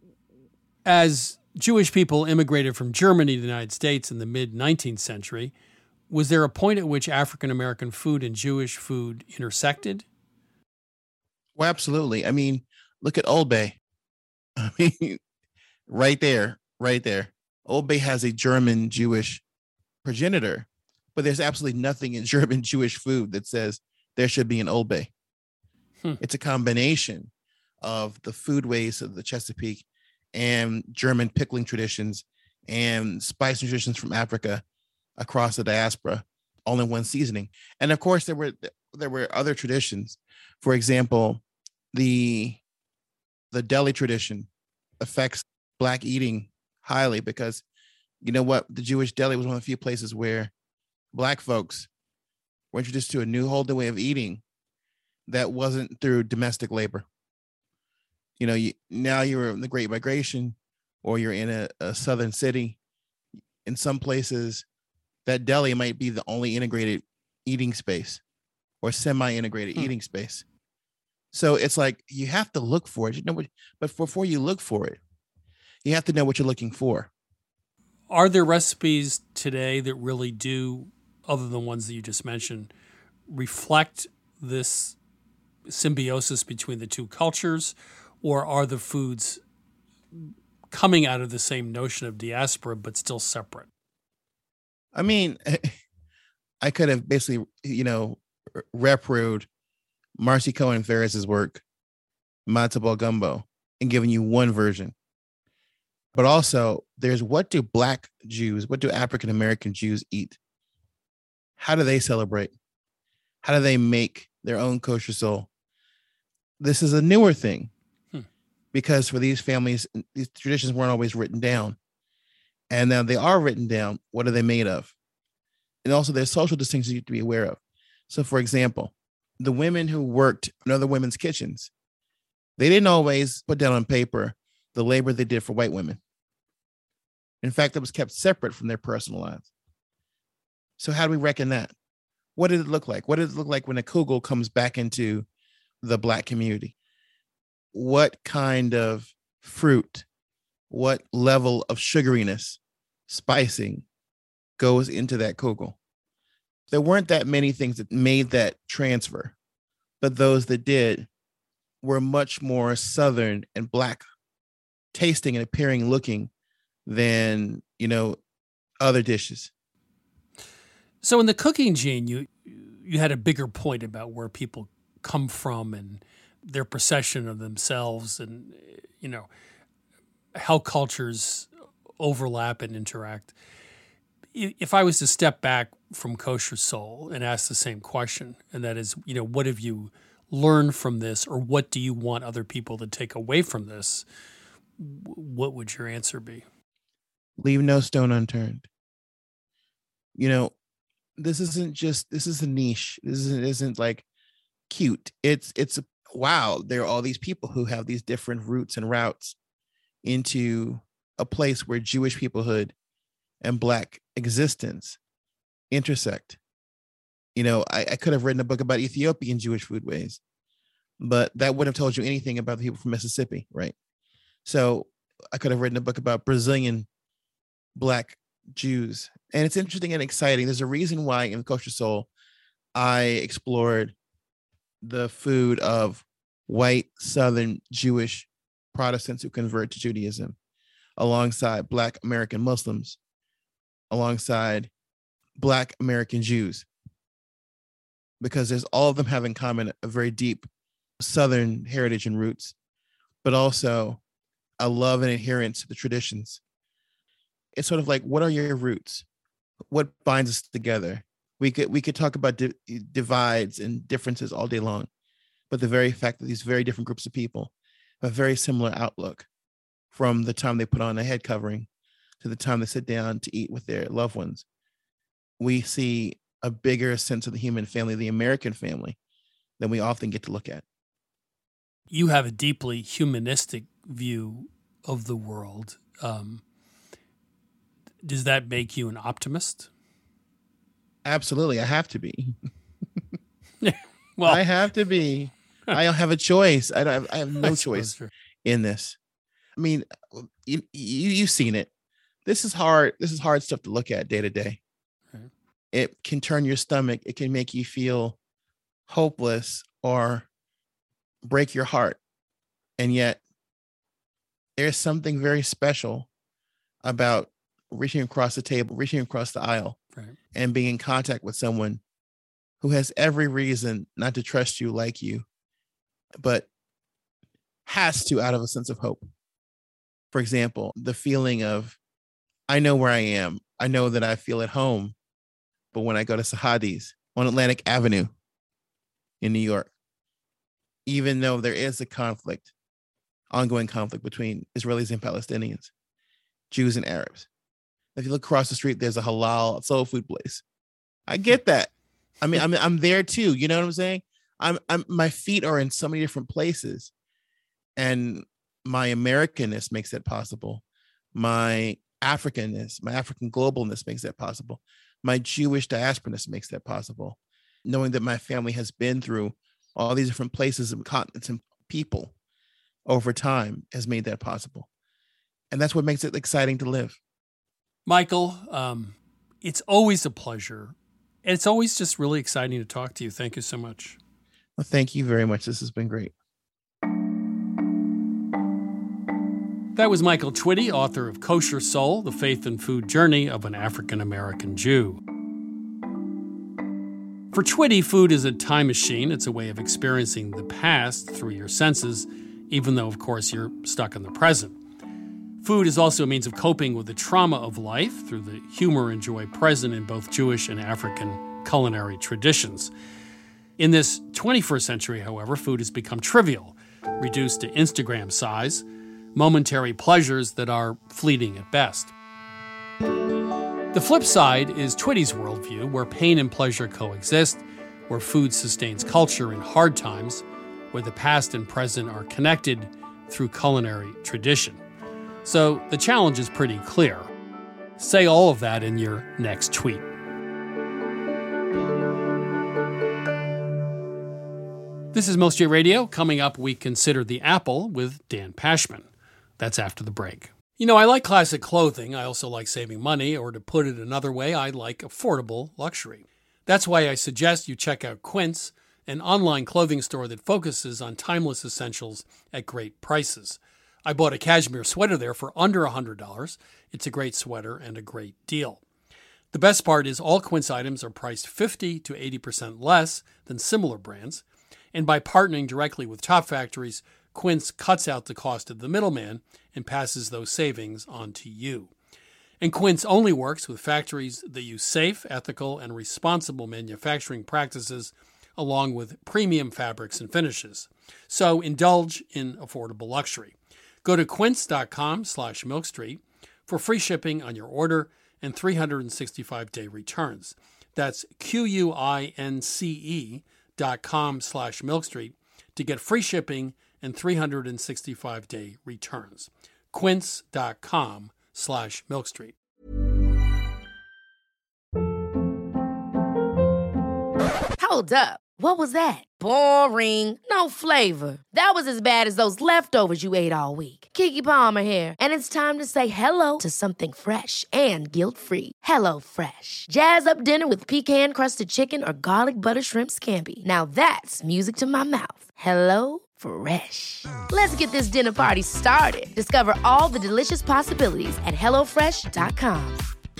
Speaker 1: as Jewish people immigrated from Germany to the United States in the mid-19th century, was there a point at which African-American food and Jewish food intersected?
Speaker 6: Well, absolutely. I mean, look at Old Bay. I mean, right there. Old Bay has a German Jewish progenitor, but there's absolutely nothing in German Jewish food that says there should be an Old Bay. It's a combination of the foodways of the Chesapeake and German pickling traditions and spice traditions from Africa across the diaspora, all in one seasoning. And of course, there were other traditions. For example, the deli tradition affects Black eating highly because, you know what, the Jewish deli was one of the few places where Black folks were introduced to a new whole new way of eating that wasn't through domestic labor. You know, now you're in the Great Migration, or you're in a southern city. In some places, that deli might be the only integrated eating space or semi-integrated eating space. So it's like you have to look for it, but before you look for it, you have to know what you're looking for.
Speaker 1: Are there recipes today that really do, other than ones that you just mentioned, reflect this symbiosis between the two cultures, or are the foods coming out of the same notion of diaspora but still separate?
Speaker 6: I mean, I could have basically, reproed Marcy Cohen Ferris's work, Matzo Ball Gumbo, and given you one version. But also, there's what do African American Jews eat? How do they celebrate? How do they make their own kosher soul? This is a newer thing because for these families, these traditions weren't always written down. And now they are written down. What are they made of? And also there's social distinctions you have to be aware of. So for example, the women who worked in other women's kitchens, they didn't always put down on paper the labor they did for white women. In fact, it was kept separate from their personal lives. So how do we reckon that? What did it look like? What did it look like when a kugel comes back into the Black community? What kind of fruit, what level of sugariness, spicing goes into that kugel? There weren't that many things that made that transfer, but those that did were much more Southern and Black tasting and appearing looking than, other dishes.
Speaker 1: So in the cooking gene, you had a bigger point about where people come from and their perception of themselves and, how cultures overlap and interact. If I was to step back from Kosher Soul and ask the same question, and that is, what have you learned from this, or what do you want other people to take away from this? What would your answer be?
Speaker 6: Leave no stone unturned. This is a niche. This isn't like cute. It's wow. There are all these people who have these different roots and routes into a place where Jewish peoplehood and Black existence intersect. I could have written a book about Ethiopian Jewish foodways, but that wouldn't have told you anything about the people from Mississippi, right? So I could have written a book about Brazilian Black Jews. And it's interesting and exciting. There's a reason why in Kosher Soul, I explored the food of white Southern Jewish Protestants who convert to Judaism, alongside Black American Muslims, alongside Black American Jews, because there's all of them have in common a very deep Southern heritage and roots, but also a love and adherence to the traditions. It's sort of like, what are your roots? What binds us together? We could talk about divides and differences all day long, but the very fact that these very different groups of people have a very similar outlook, from the time they put on a head covering to the time they sit down to eat with their loved ones, we see a bigger sense of the human family, the American family, than we often get to look at.
Speaker 1: You have a deeply humanistic view of the world. Does that make you an optimist?
Speaker 6: Absolutely. I have to be.
Speaker 1: Well,
Speaker 6: I have to be. I don't have a choice. I have no choice in this. I mean, you've seen it. This is hard. This is hard stuff to look at day to day. Right. It can turn your stomach. It can make you feel hopeless or break your heart. And yet there's something very special about reaching across the table, reaching across the aisle, right, and being in contact with someone who has every reason not to trust you like you, but has to out of a sense of hope. For example, the feeling of, I know where I am. I know that I feel at home. But when I go to Sahadi's on Atlantic Avenue in New York, even though there is a conflict, ongoing conflict between Israelis and Palestinians, Jews and Arabs. If you look across the street, there's a halal soul food place. I get that. I mean, I'm there too. You know what I'm saying? I'm my feet are in so many different places, and my Americanness makes that possible. My Africanness, my African globalness makes that possible. My Jewish diasporaness makes that possible. Knowing that my family has been through all these different places and continents and people over time has made that possible. And that's what makes it exciting to live.
Speaker 1: Michael, it's always a pleasure. And it's always just really exciting to talk to you. Thank you so much.
Speaker 6: Well, thank you very much. This has been great.
Speaker 1: That was Michael Twitty, author of Kosher Soul, The Faith and Food Journey of an African-American Jew. For Twitty, food is a time machine. It's a way of experiencing the past through your senses, even though, of course, you're stuck in the present. Food is also a means of coping with the trauma of life through the humor and joy present in both Jewish and African culinary traditions. In this 21st century, however, food has become trivial, reduced to Instagram size, momentary pleasures that are fleeting at best. The flip side is Twitty's worldview, where pain and pleasure coexist, where food sustains culture in hard times, where the past and present are connected through culinary tradition. So the challenge is pretty clear. Say all of that in your next tweet. This is Milk Street Radio. Coming up, we consider the apple with Dan Pashman. That's after the break. You know, I like classic clothing. I also like saving money, or to put it another way, I like affordable luxury. That's why I suggest you check out Quince, an online clothing store that focuses on timeless essentials at great prices. I bought a cashmere sweater there for under $100. It's a great sweater and a great deal. The best part is all Quince items are priced 50 to 80% less than similar brands. And by partnering directly with top factories, Quince cuts out the cost of the middleman and passes those savings on to you. And Quince only works with factories that use safe, ethical, and responsible manufacturing practices, along with premium fabrics and finishes. So indulge in affordable luxury. Go to quince.com/milkstreet for free shipping on your order and 365-day returns. That's QUINCE.com/milkstreet to get free shipping and 365-day returns. Quince.com/milkstreet.
Speaker 2: Hold up. What was that? Boring. No flavor. That was as bad as those leftovers you ate all week. Keke Palmer here. And it's time to say hello to something fresh and guilt-free. Hello Fresh. Jazz up dinner with pecan-crusted chicken or garlic butter shrimp scampi. Now that's music to my mouth. Hello Fresh. Let's get this dinner party started. Discover all the delicious possibilities at HelloFresh.com.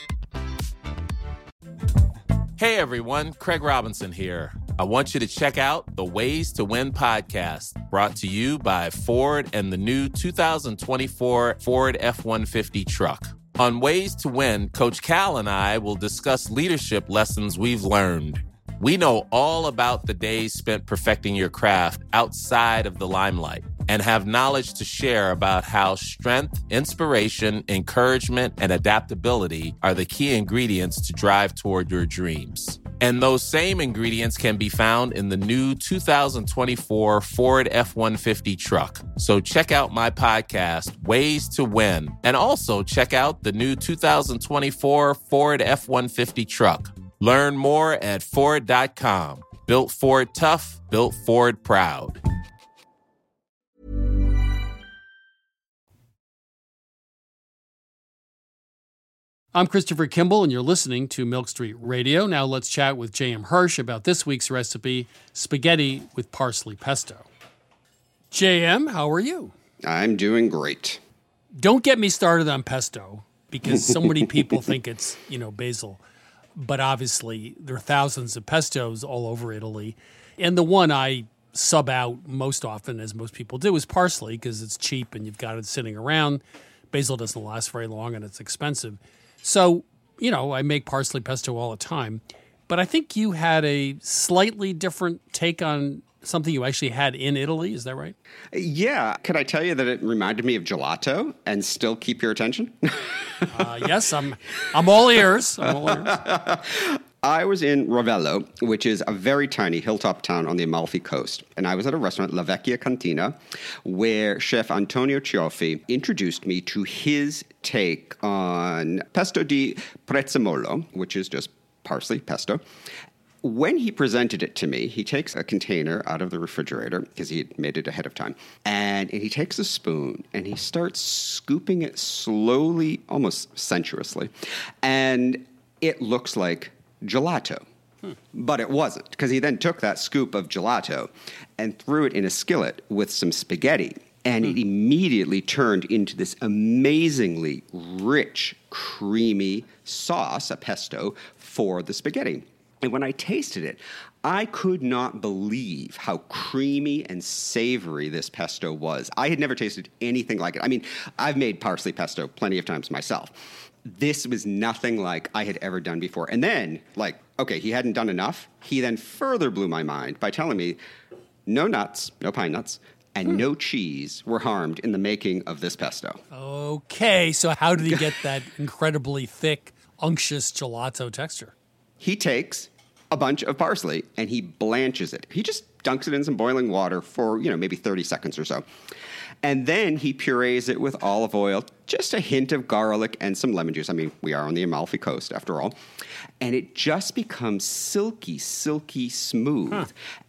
Speaker 20: Hey everyone, Craig Robinson here. I want you to check out the Ways to Win podcast, brought to you by Ford and the new 2024 Ford F-150 truck. On Ways to Win, Coach Cal and I will discuss leadership lessons we've learned. We know all about the days spent perfecting your craft outside of the limelight and have knowledge to share about how strength, inspiration, encouragement, and adaptability are the key ingredients to drive toward your dreams. And those same ingredients can be found in the new 2024 Ford F-150 truck. So check out my podcast, Ways to Win, and also check out the new 2024 Ford F-150 truck. Learn more at Ford.com. Built Ford tough, built Ford proud.
Speaker 1: I'm Christopher Kimball, and you're listening to Milk Street Radio. Now let's chat with J.M. Hirsch about this week's recipe, spaghetti with parsley pesto. J.M., how are you?
Speaker 21: I'm doing great.
Speaker 1: Don't get me started on pesto, because so many people think it's, basil. But obviously, there are thousands of pestos all over Italy. And the one I sub out most often, as most people do, is parsley, because it's cheap and you've got it sitting around. Basil doesn't last very long and it's expensive. So, I make parsley pesto all the time. But I think you had a slightly different take on something you actually had in Italy. Is that right?
Speaker 21: Yeah. Could I tell you that it reminded me of gelato and still keep your attention?
Speaker 1: Yes, I'm all ears. I'm all ears.
Speaker 21: I was in Ravello, which is a very tiny hilltop town on the Amalfi Coast. And I was at a restaurant, La Vecchia Cantina, where Chef Antonio Cioffi introduced me to his take on pesto di prezzemolo, which is just parsley pesto. When he presented it to me, he takes a container out of the refrigerator, because he had made it ahead of time, and he takes a spoon and he starts scooping it slowly, almost sensuously, and it looks like gelato. But it wasn't, because he then took that scoop of gelato and threw it in a skillet with some spaghetti, and it immediately turned into this amazingly rich, creamy sauce, a pesto, for the spaghetti. And when I tasted it, I could not believe how creamy and savory this pesto was. I had never tasted anything like it. I mean, I've made parsley pesto plenty of times myself. This was nothing like I had ever done before. And then, okay, he hadn't done enough. He then further blew my mind by telling me no nuts, no pine nuts, and no cheese were harmed in the making of this pesto.
Speaker 1: Okay, so how did he get that incredibly thick, unctuous gelato texture?
Speaker 21: He takes a bunch of parsley and he blanches it. He just dunks it in some boiling water for, maybe 30 seconds or so. And then he purees it with olive oil, just a hint of garlic and some lemon juice. I mean, we are on the Amalfi Coast after all. And it just becomes silky, silky smooth.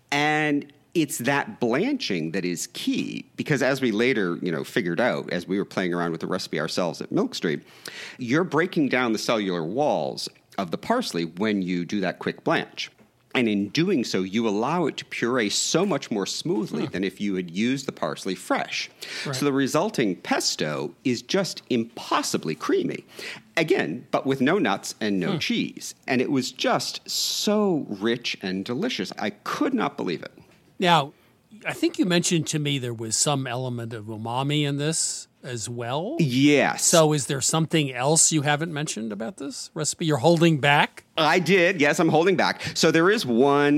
Speaker 21: And it's that blanching that is key, because as we later, figured out, as we were playing around with the recipe ourselves at Milk Street, you're breaking down the cellular walls of the parsley when you do that quick blanch. And in doing so, you allow it to puree so much more smoothly than if you had used the parsley fresh. Right. So the resulting pesto is just impossibly creamy. Again, but with no nuts and no cheese. And it was just so rich and delicious. I could not believe it.
Speaker 1: Now, I think you mentioned to me there was some element of umami in this as well.
Speaker 21: Yes.
Speaker 1: So is there something else you haven't mentioned about this recipe you're holding back?
Speaker 21: I did. Yes, I'm holding back. So there is one,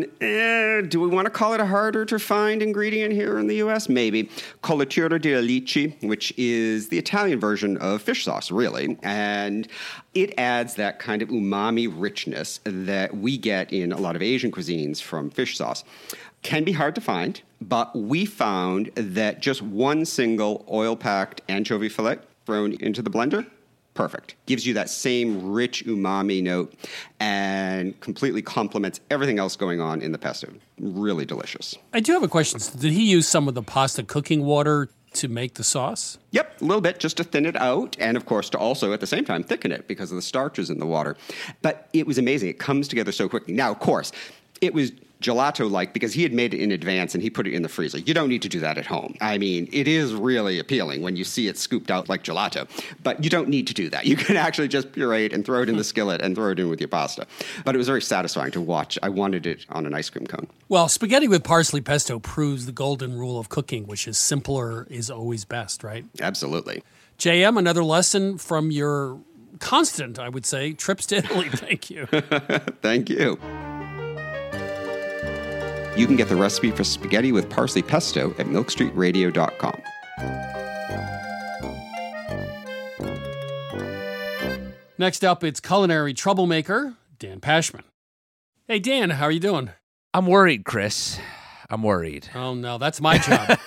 Speaker 21: do we want to call it a harder to find ingredient here in the U.S.? Maybe. Colatura di alici, which is the Italian version of fish sauce, really. And it adds that kind of umami richness that we get in a lot of Asian cuisines from fish sauce. Can be hard to find, but we found that just one single oil-packed anchovy fillet thrown into the blender, perfect. Gives you that same rich umami note and completely complements everything else going on in the pesto. Really delicious.
Speaker 1: I do have a question. Did he use some of the pasta cooking water to make the sauce?
Speaker 21: Yep, a little bit just to thin it out, and of course to also at the same time thicken it because of the starches in the water. But it was amazing. It comes together so quickly. Now, of course, it was gelato-like because he had made it in advance and he put it in the freezer. You don't need to do that at home. I mean, it is really appealing when you see it scooped out like gelato, but you don't need to do that. You can actually just puree it and throw it in the skillet and throw it in with your pasta. But it was very satisfying to watch. I wanted it on an ice cream cone.
Speaker 1: Well, spaghetti with parsley pesto proves the golden rule of cooking, which is simpler is always best, right?
Speaker 21: Absolutely.
Speaker 1: JM, another lesson from your constant, I would say, trips to Italy. Thank you.
Speaker 21: Thank you. You can get the recipe for spaghetti with parsley pesto at milkstreetradio.com.
Speaker 1: Next up, it's culinary troublemaker Dan Pashman. Hey, Dan, how are you doing?
Speaker 3: I'm worried, Chris. I'm worried.
Speaker 1: Oh, no, that's my job.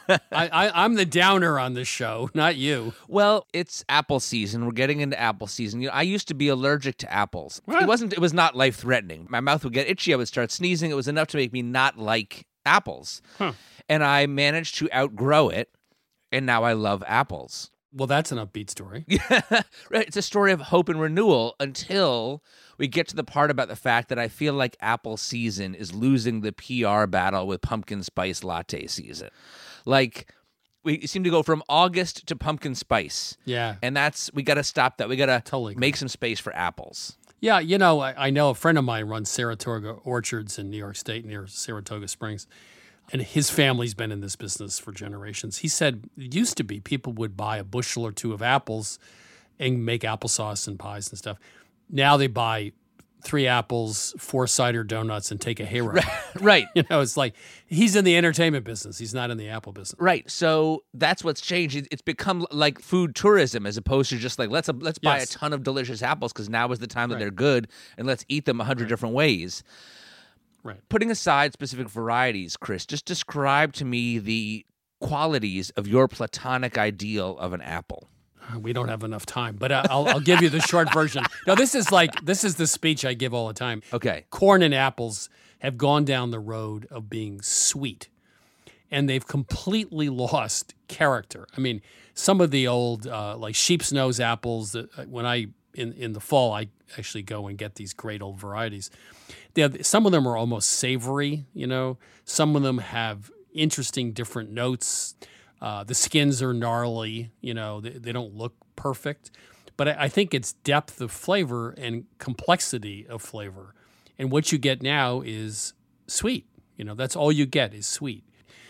Speaker 1: I'm the downer on this show, not you.
Speaker 3: Well, it's apple season. We're getting into apple season. You know, I used to be allergic to apples.
Speaker 1: What?
Speaker 3: It was not life-threatening. My mouth would get itchy. I would start sneezing. It was enough to make me not like apples.
Speaker 1: Huh.
Speaker 3: And I managed to outgrow it, and now I love apples.
Speaker 1: Well, that's an upbeat story.
Speaker 3: Right. It's a story of hope and renewal until we get to the part about the fact that I feel like apple season is losing the PR battle with pumpkin spice latte season. Like, we seem to go from August to pumpkin spice.
Speaker 1: Yeah.
Speaker 3: And we got to stop that. We got to
Speaker 1: Totally
Speaker 3: make some space for apples.
Speaker 1: Yeah, you know, I know a friend of mine runs Saratoga Orchards in New York State near Saratoga Springs. And his family's been in this business for generations. He said it used to be people would buy a bushel or two of apples and make applesauce and pies and stuff. Now they buy 3 apples, 4 cider donuts, and take a hayride.
Speaker 3: Right.
Speaker 1: You know, it's like he's in the entertainment business. He's not in the apple business.
Speaker 3: Right. So that's what's changed. It's become like food tourism as opposed to just like let's buy a ton of delicious apples because now is the time that they're good and let's eat them 100 different ways.
Speaker 1: Right.
Speaker 3: Putting aside specific varieties, Chris, just describe to me the qualities of your platonic ideal of an apple.
Speaker 1: We don't have enough time, but I'll give you the short version. No, this is the speech I give all the time.
Speaker 3: Okay.
Speaker 1: Corn and apples have gone down the road of being sweet, and they've completely lost character. I mean, some of the old like sheep's nose apples that when in the fall I actually go and get these great old varieties. Some of them are almost savory, you know. Some of them have interesting different notes. The skins are gnarly, you know. They don't look perfect. But I think it's depth of flavor and complexity of flavor. And what you get now is sweet. You know, that's all you get is sweet.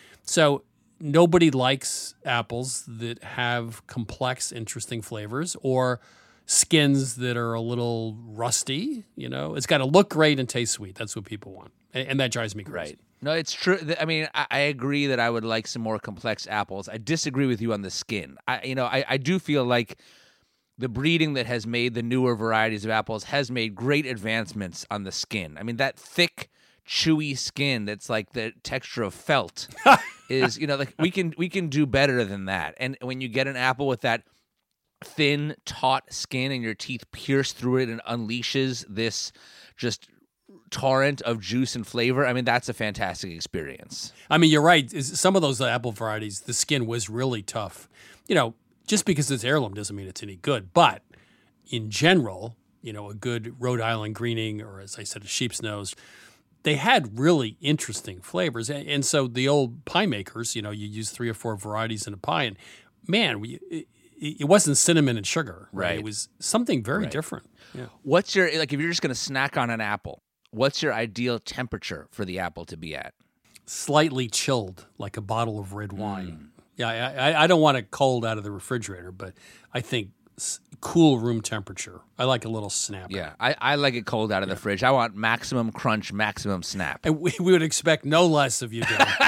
Speaker 1: So nobody likes apples that have complex, interesting flavors or skins that are a little rusty. You know, it's got to look great and taste sweet. That's what people want. And that drives me crazy.
Speaker 3: Right. No, it's true. I mean, I agree that I would like some more complex apples. I disagree with you on the skin. I do feel like the breeding that has made the newer varieties of apples has made great advancements on the skin. I mean, that thick, chewy skin that's like the texture of felt is, you know, like we can do better than that. And when you get an apple with that thin, taut skin and your teeth pierce through it and unleashes this just torrent of juice and flavor, I mean, that's a fantastic experience.
Speaker 1: I mean, you're right. Some of those apple varieties, the skin was really tough. You know, just because it's heirloom doesn't mean it's any good. But in general, you know, a good Rhode Island greening or, as I said, a sheep's nose, they had really interesting flavors. And so the old pie makers, you know, you use 3 or 4 varieties in a pie. And, man, it wasn't cinnamon and sugar. Right? It was something very different. Yeah.
Speaker 3: What's your, like, if you're just going to snack on an apple, what's your ideal temperature for the apple to be at?
Speaker 1: Slightly chilled, like a bottle of red wine. Yeah, I don't want it cold out of the refrigerator, but I think cool room temperature. I like a little snap.
Speaker 3: Yeah, I like it cold out of the fridge. I want maximum crunch, maximum snap.
Speaker 1: And we would expect no less of you, Dan.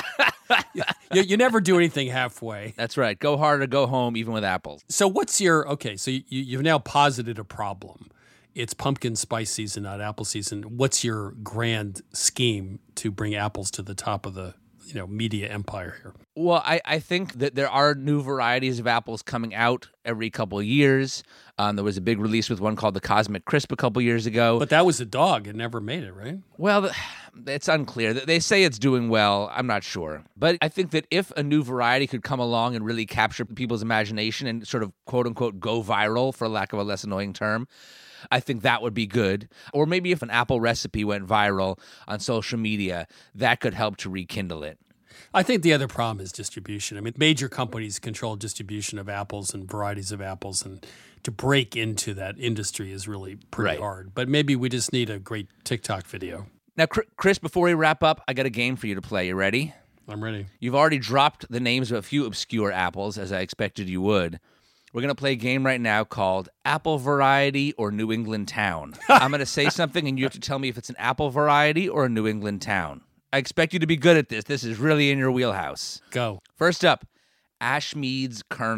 Speaker 1: You never do anything halfway.
Speaker 3: That's right. Go hard or go home, even with apples.
Speaker 1: So what's your, okay, so you've now posited a problem. It's pumpkin spice season, not apple season. What's your grand scheme to bring apples to the top of the media empire here?
Speaker 3: Well, I think that there are new varieties of apples coming out every couple of years. There was a big release with one called the Cosmic Crisp a couple years ago.
Speaker 1: But that was a dog. It never made it, right?
Speaker 3: Well, it's unclear. They say it's doing well. I'm not sure. But I think that if a new variety could come along and really capture people's imagination and sort of, quote unquote, go viral, for lack of a less annoying term, I think that would be good. Or maybe if an apple recipe went viral on social media, that could help to rekindle it.
Speaker 1: I think the other problem is distribution. I mean, major companies control distribution of apples and varieties of apples, and to break into that industry is really pretty hard. But maybe we just need a great TikTok video.
Speaker 3: Now, Chris, before we wrap up, I got a game for you to play. You ready?
Speaker 1: I'm ready.
Speaker 3: You've already dropped the names of a few obscure apples, as I expected you would. We're going to play a game right now called Apple Variety or New England Town. I'm going to say something, and you have to tell me if it's an apple variety or a New England town. I expect you to be good at this. This is really in your wheelhouse.
Speaker 1: Go.
Speaker 3: First up, Ashmead's Kernel.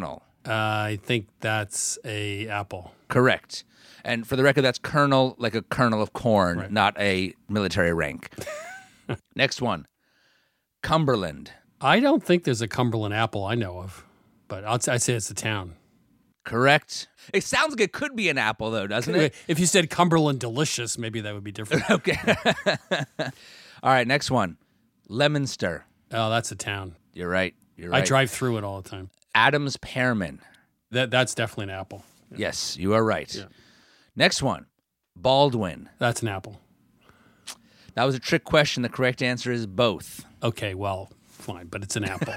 Speaker 1: I think that's a apple.
Speaker 3: Correct. And for the record, that's kernel, like a kernel of corn, not a military rank. Next one. Cumberland.
Speaker 1: I don't think there's a Cumberland apple I know of, but I'd say it's a town.
Speaker 3: Correct. It sounds like it could be an apple, though, doesn't it?
Speaker 1: If you said Cumberland Delicious, maybe that would be different.
Speaker 3: Okay. All right, next one. Leominster.
Speaker 1: Oh, that's a town.
Speaker 3: You're right. You're right.
Speaker 1: I drive through it all the time.
Speaker 3: Adams Pearman.
Speaker 1: That's definitely an apple.
Speaker 3: Yeah. Yes, you are right.
Speaker 1: Yeah.
Speaker 3: Next one. Baldwin.
Speaker 1: That's an apple.
Speaker 3: That was a trick question. The correct answer is both.
Speaker 1: Okay, well, fine, but it's an apple.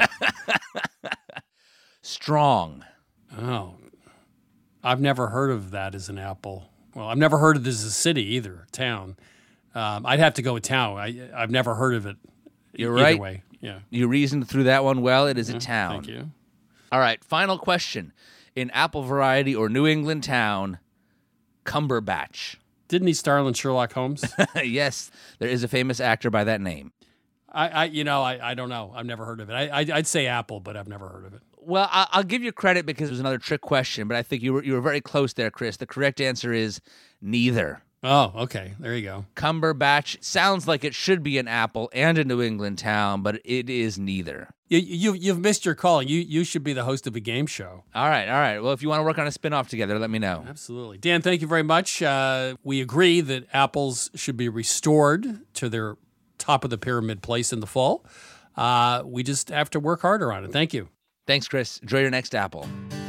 Speaker 3: Strong.
Speaker 1: Oh, I've never heard of that as an apple. Well, I've never heard of this as a city either, town. I'd have to go with town. I've never heard of it.
Speaker 3: You're
Speaker 1: either
Speaker 3: right.
Speaker 1: Way. Yeah.
Speaker 3: You reasoned through that one well. It is a town.
Speaker 1: Thank you.
Speaker 3: All right, final question. In apple variety or New England town, Cumberbatch.
Speaker 1: Didn't he star in Sherlock Holmes?
Speaker 3: Yes, there is a famous actor by that name.
Speaker 1: I don't know. I've never heard of it. I'd say apple, but I've never heard of it.
Speaker 3: Well, I'll give you credit because it was another trick question, but I think you were very close there, Chris. The correct answer is neither.
Speaker 1: Oh, okay. There you go.
Speaker 3: Cumberbatch sounds like it should be an apple and a New England town, but it is neither.
Speaker 1: You've missed your call. You should be the host of a game show.
Speaker 3: All right. Well, if you want to work on a spinoff together, let me know.
Speaker 1: Absolutely. Dan, thank you very much. We agree that apples should be restored to their top of the pyramid place in the fall. We just have to work harder on it. Thank you.
Speaker 3: Thanks, Chris. Enjoy your next apple.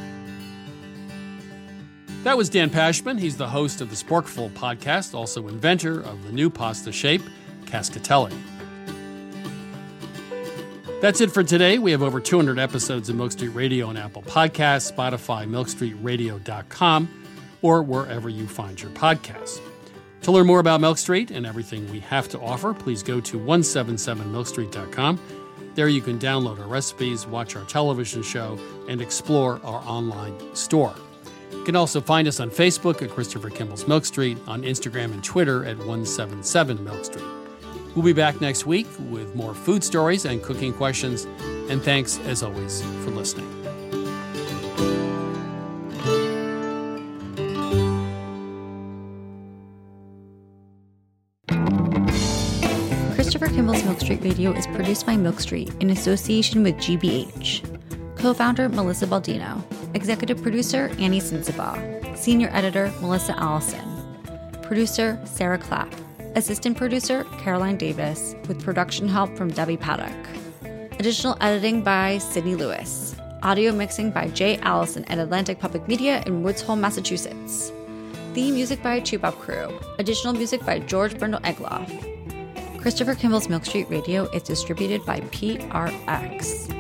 Speaker 1: That was Dan Pashman. He's the host of the Sporkful podcast, also inventor of the new pasta shape, Cascatelli. That's it for today. We have over 200 episodes of Milk Street Radio on Apple Podcasts, Spotify, MilkStreetRadio.com, or wherever you find your podcasts. To learn more about Milk Street and everything we have to offer, please go to 177milkstreet.com. There you can download our recipes, watch our television show, and explore our online store. You can also find us on Facebook at Christopher Kimball's Milk Street, on Instagram and Twitter at 177 Milk Street. We'll be back next week with more food stories and cooking questions. And thanks, as always, for listening.
Speaker 7: Christopher Kimball's Milk Street Radio is produced by Milk Street in association with GBH. Co-founder Melissa Baldino. Executive producer Annie Sensabaugh. Senior editor Melissa Allison. Producer Sarah Clapp. Assistant producer Caroline Davis, with production help from Debbie Paddock. Additional editing by Sydney Lewis. Audio mixing by Jay Allison at Atlantic Public Media in Woods Hole, Massachusetts. Theme music by Chubop Crew. Additional music by George Brindle Egloff. Christopher Kimball's Milk Street Radio is distributed by PRX.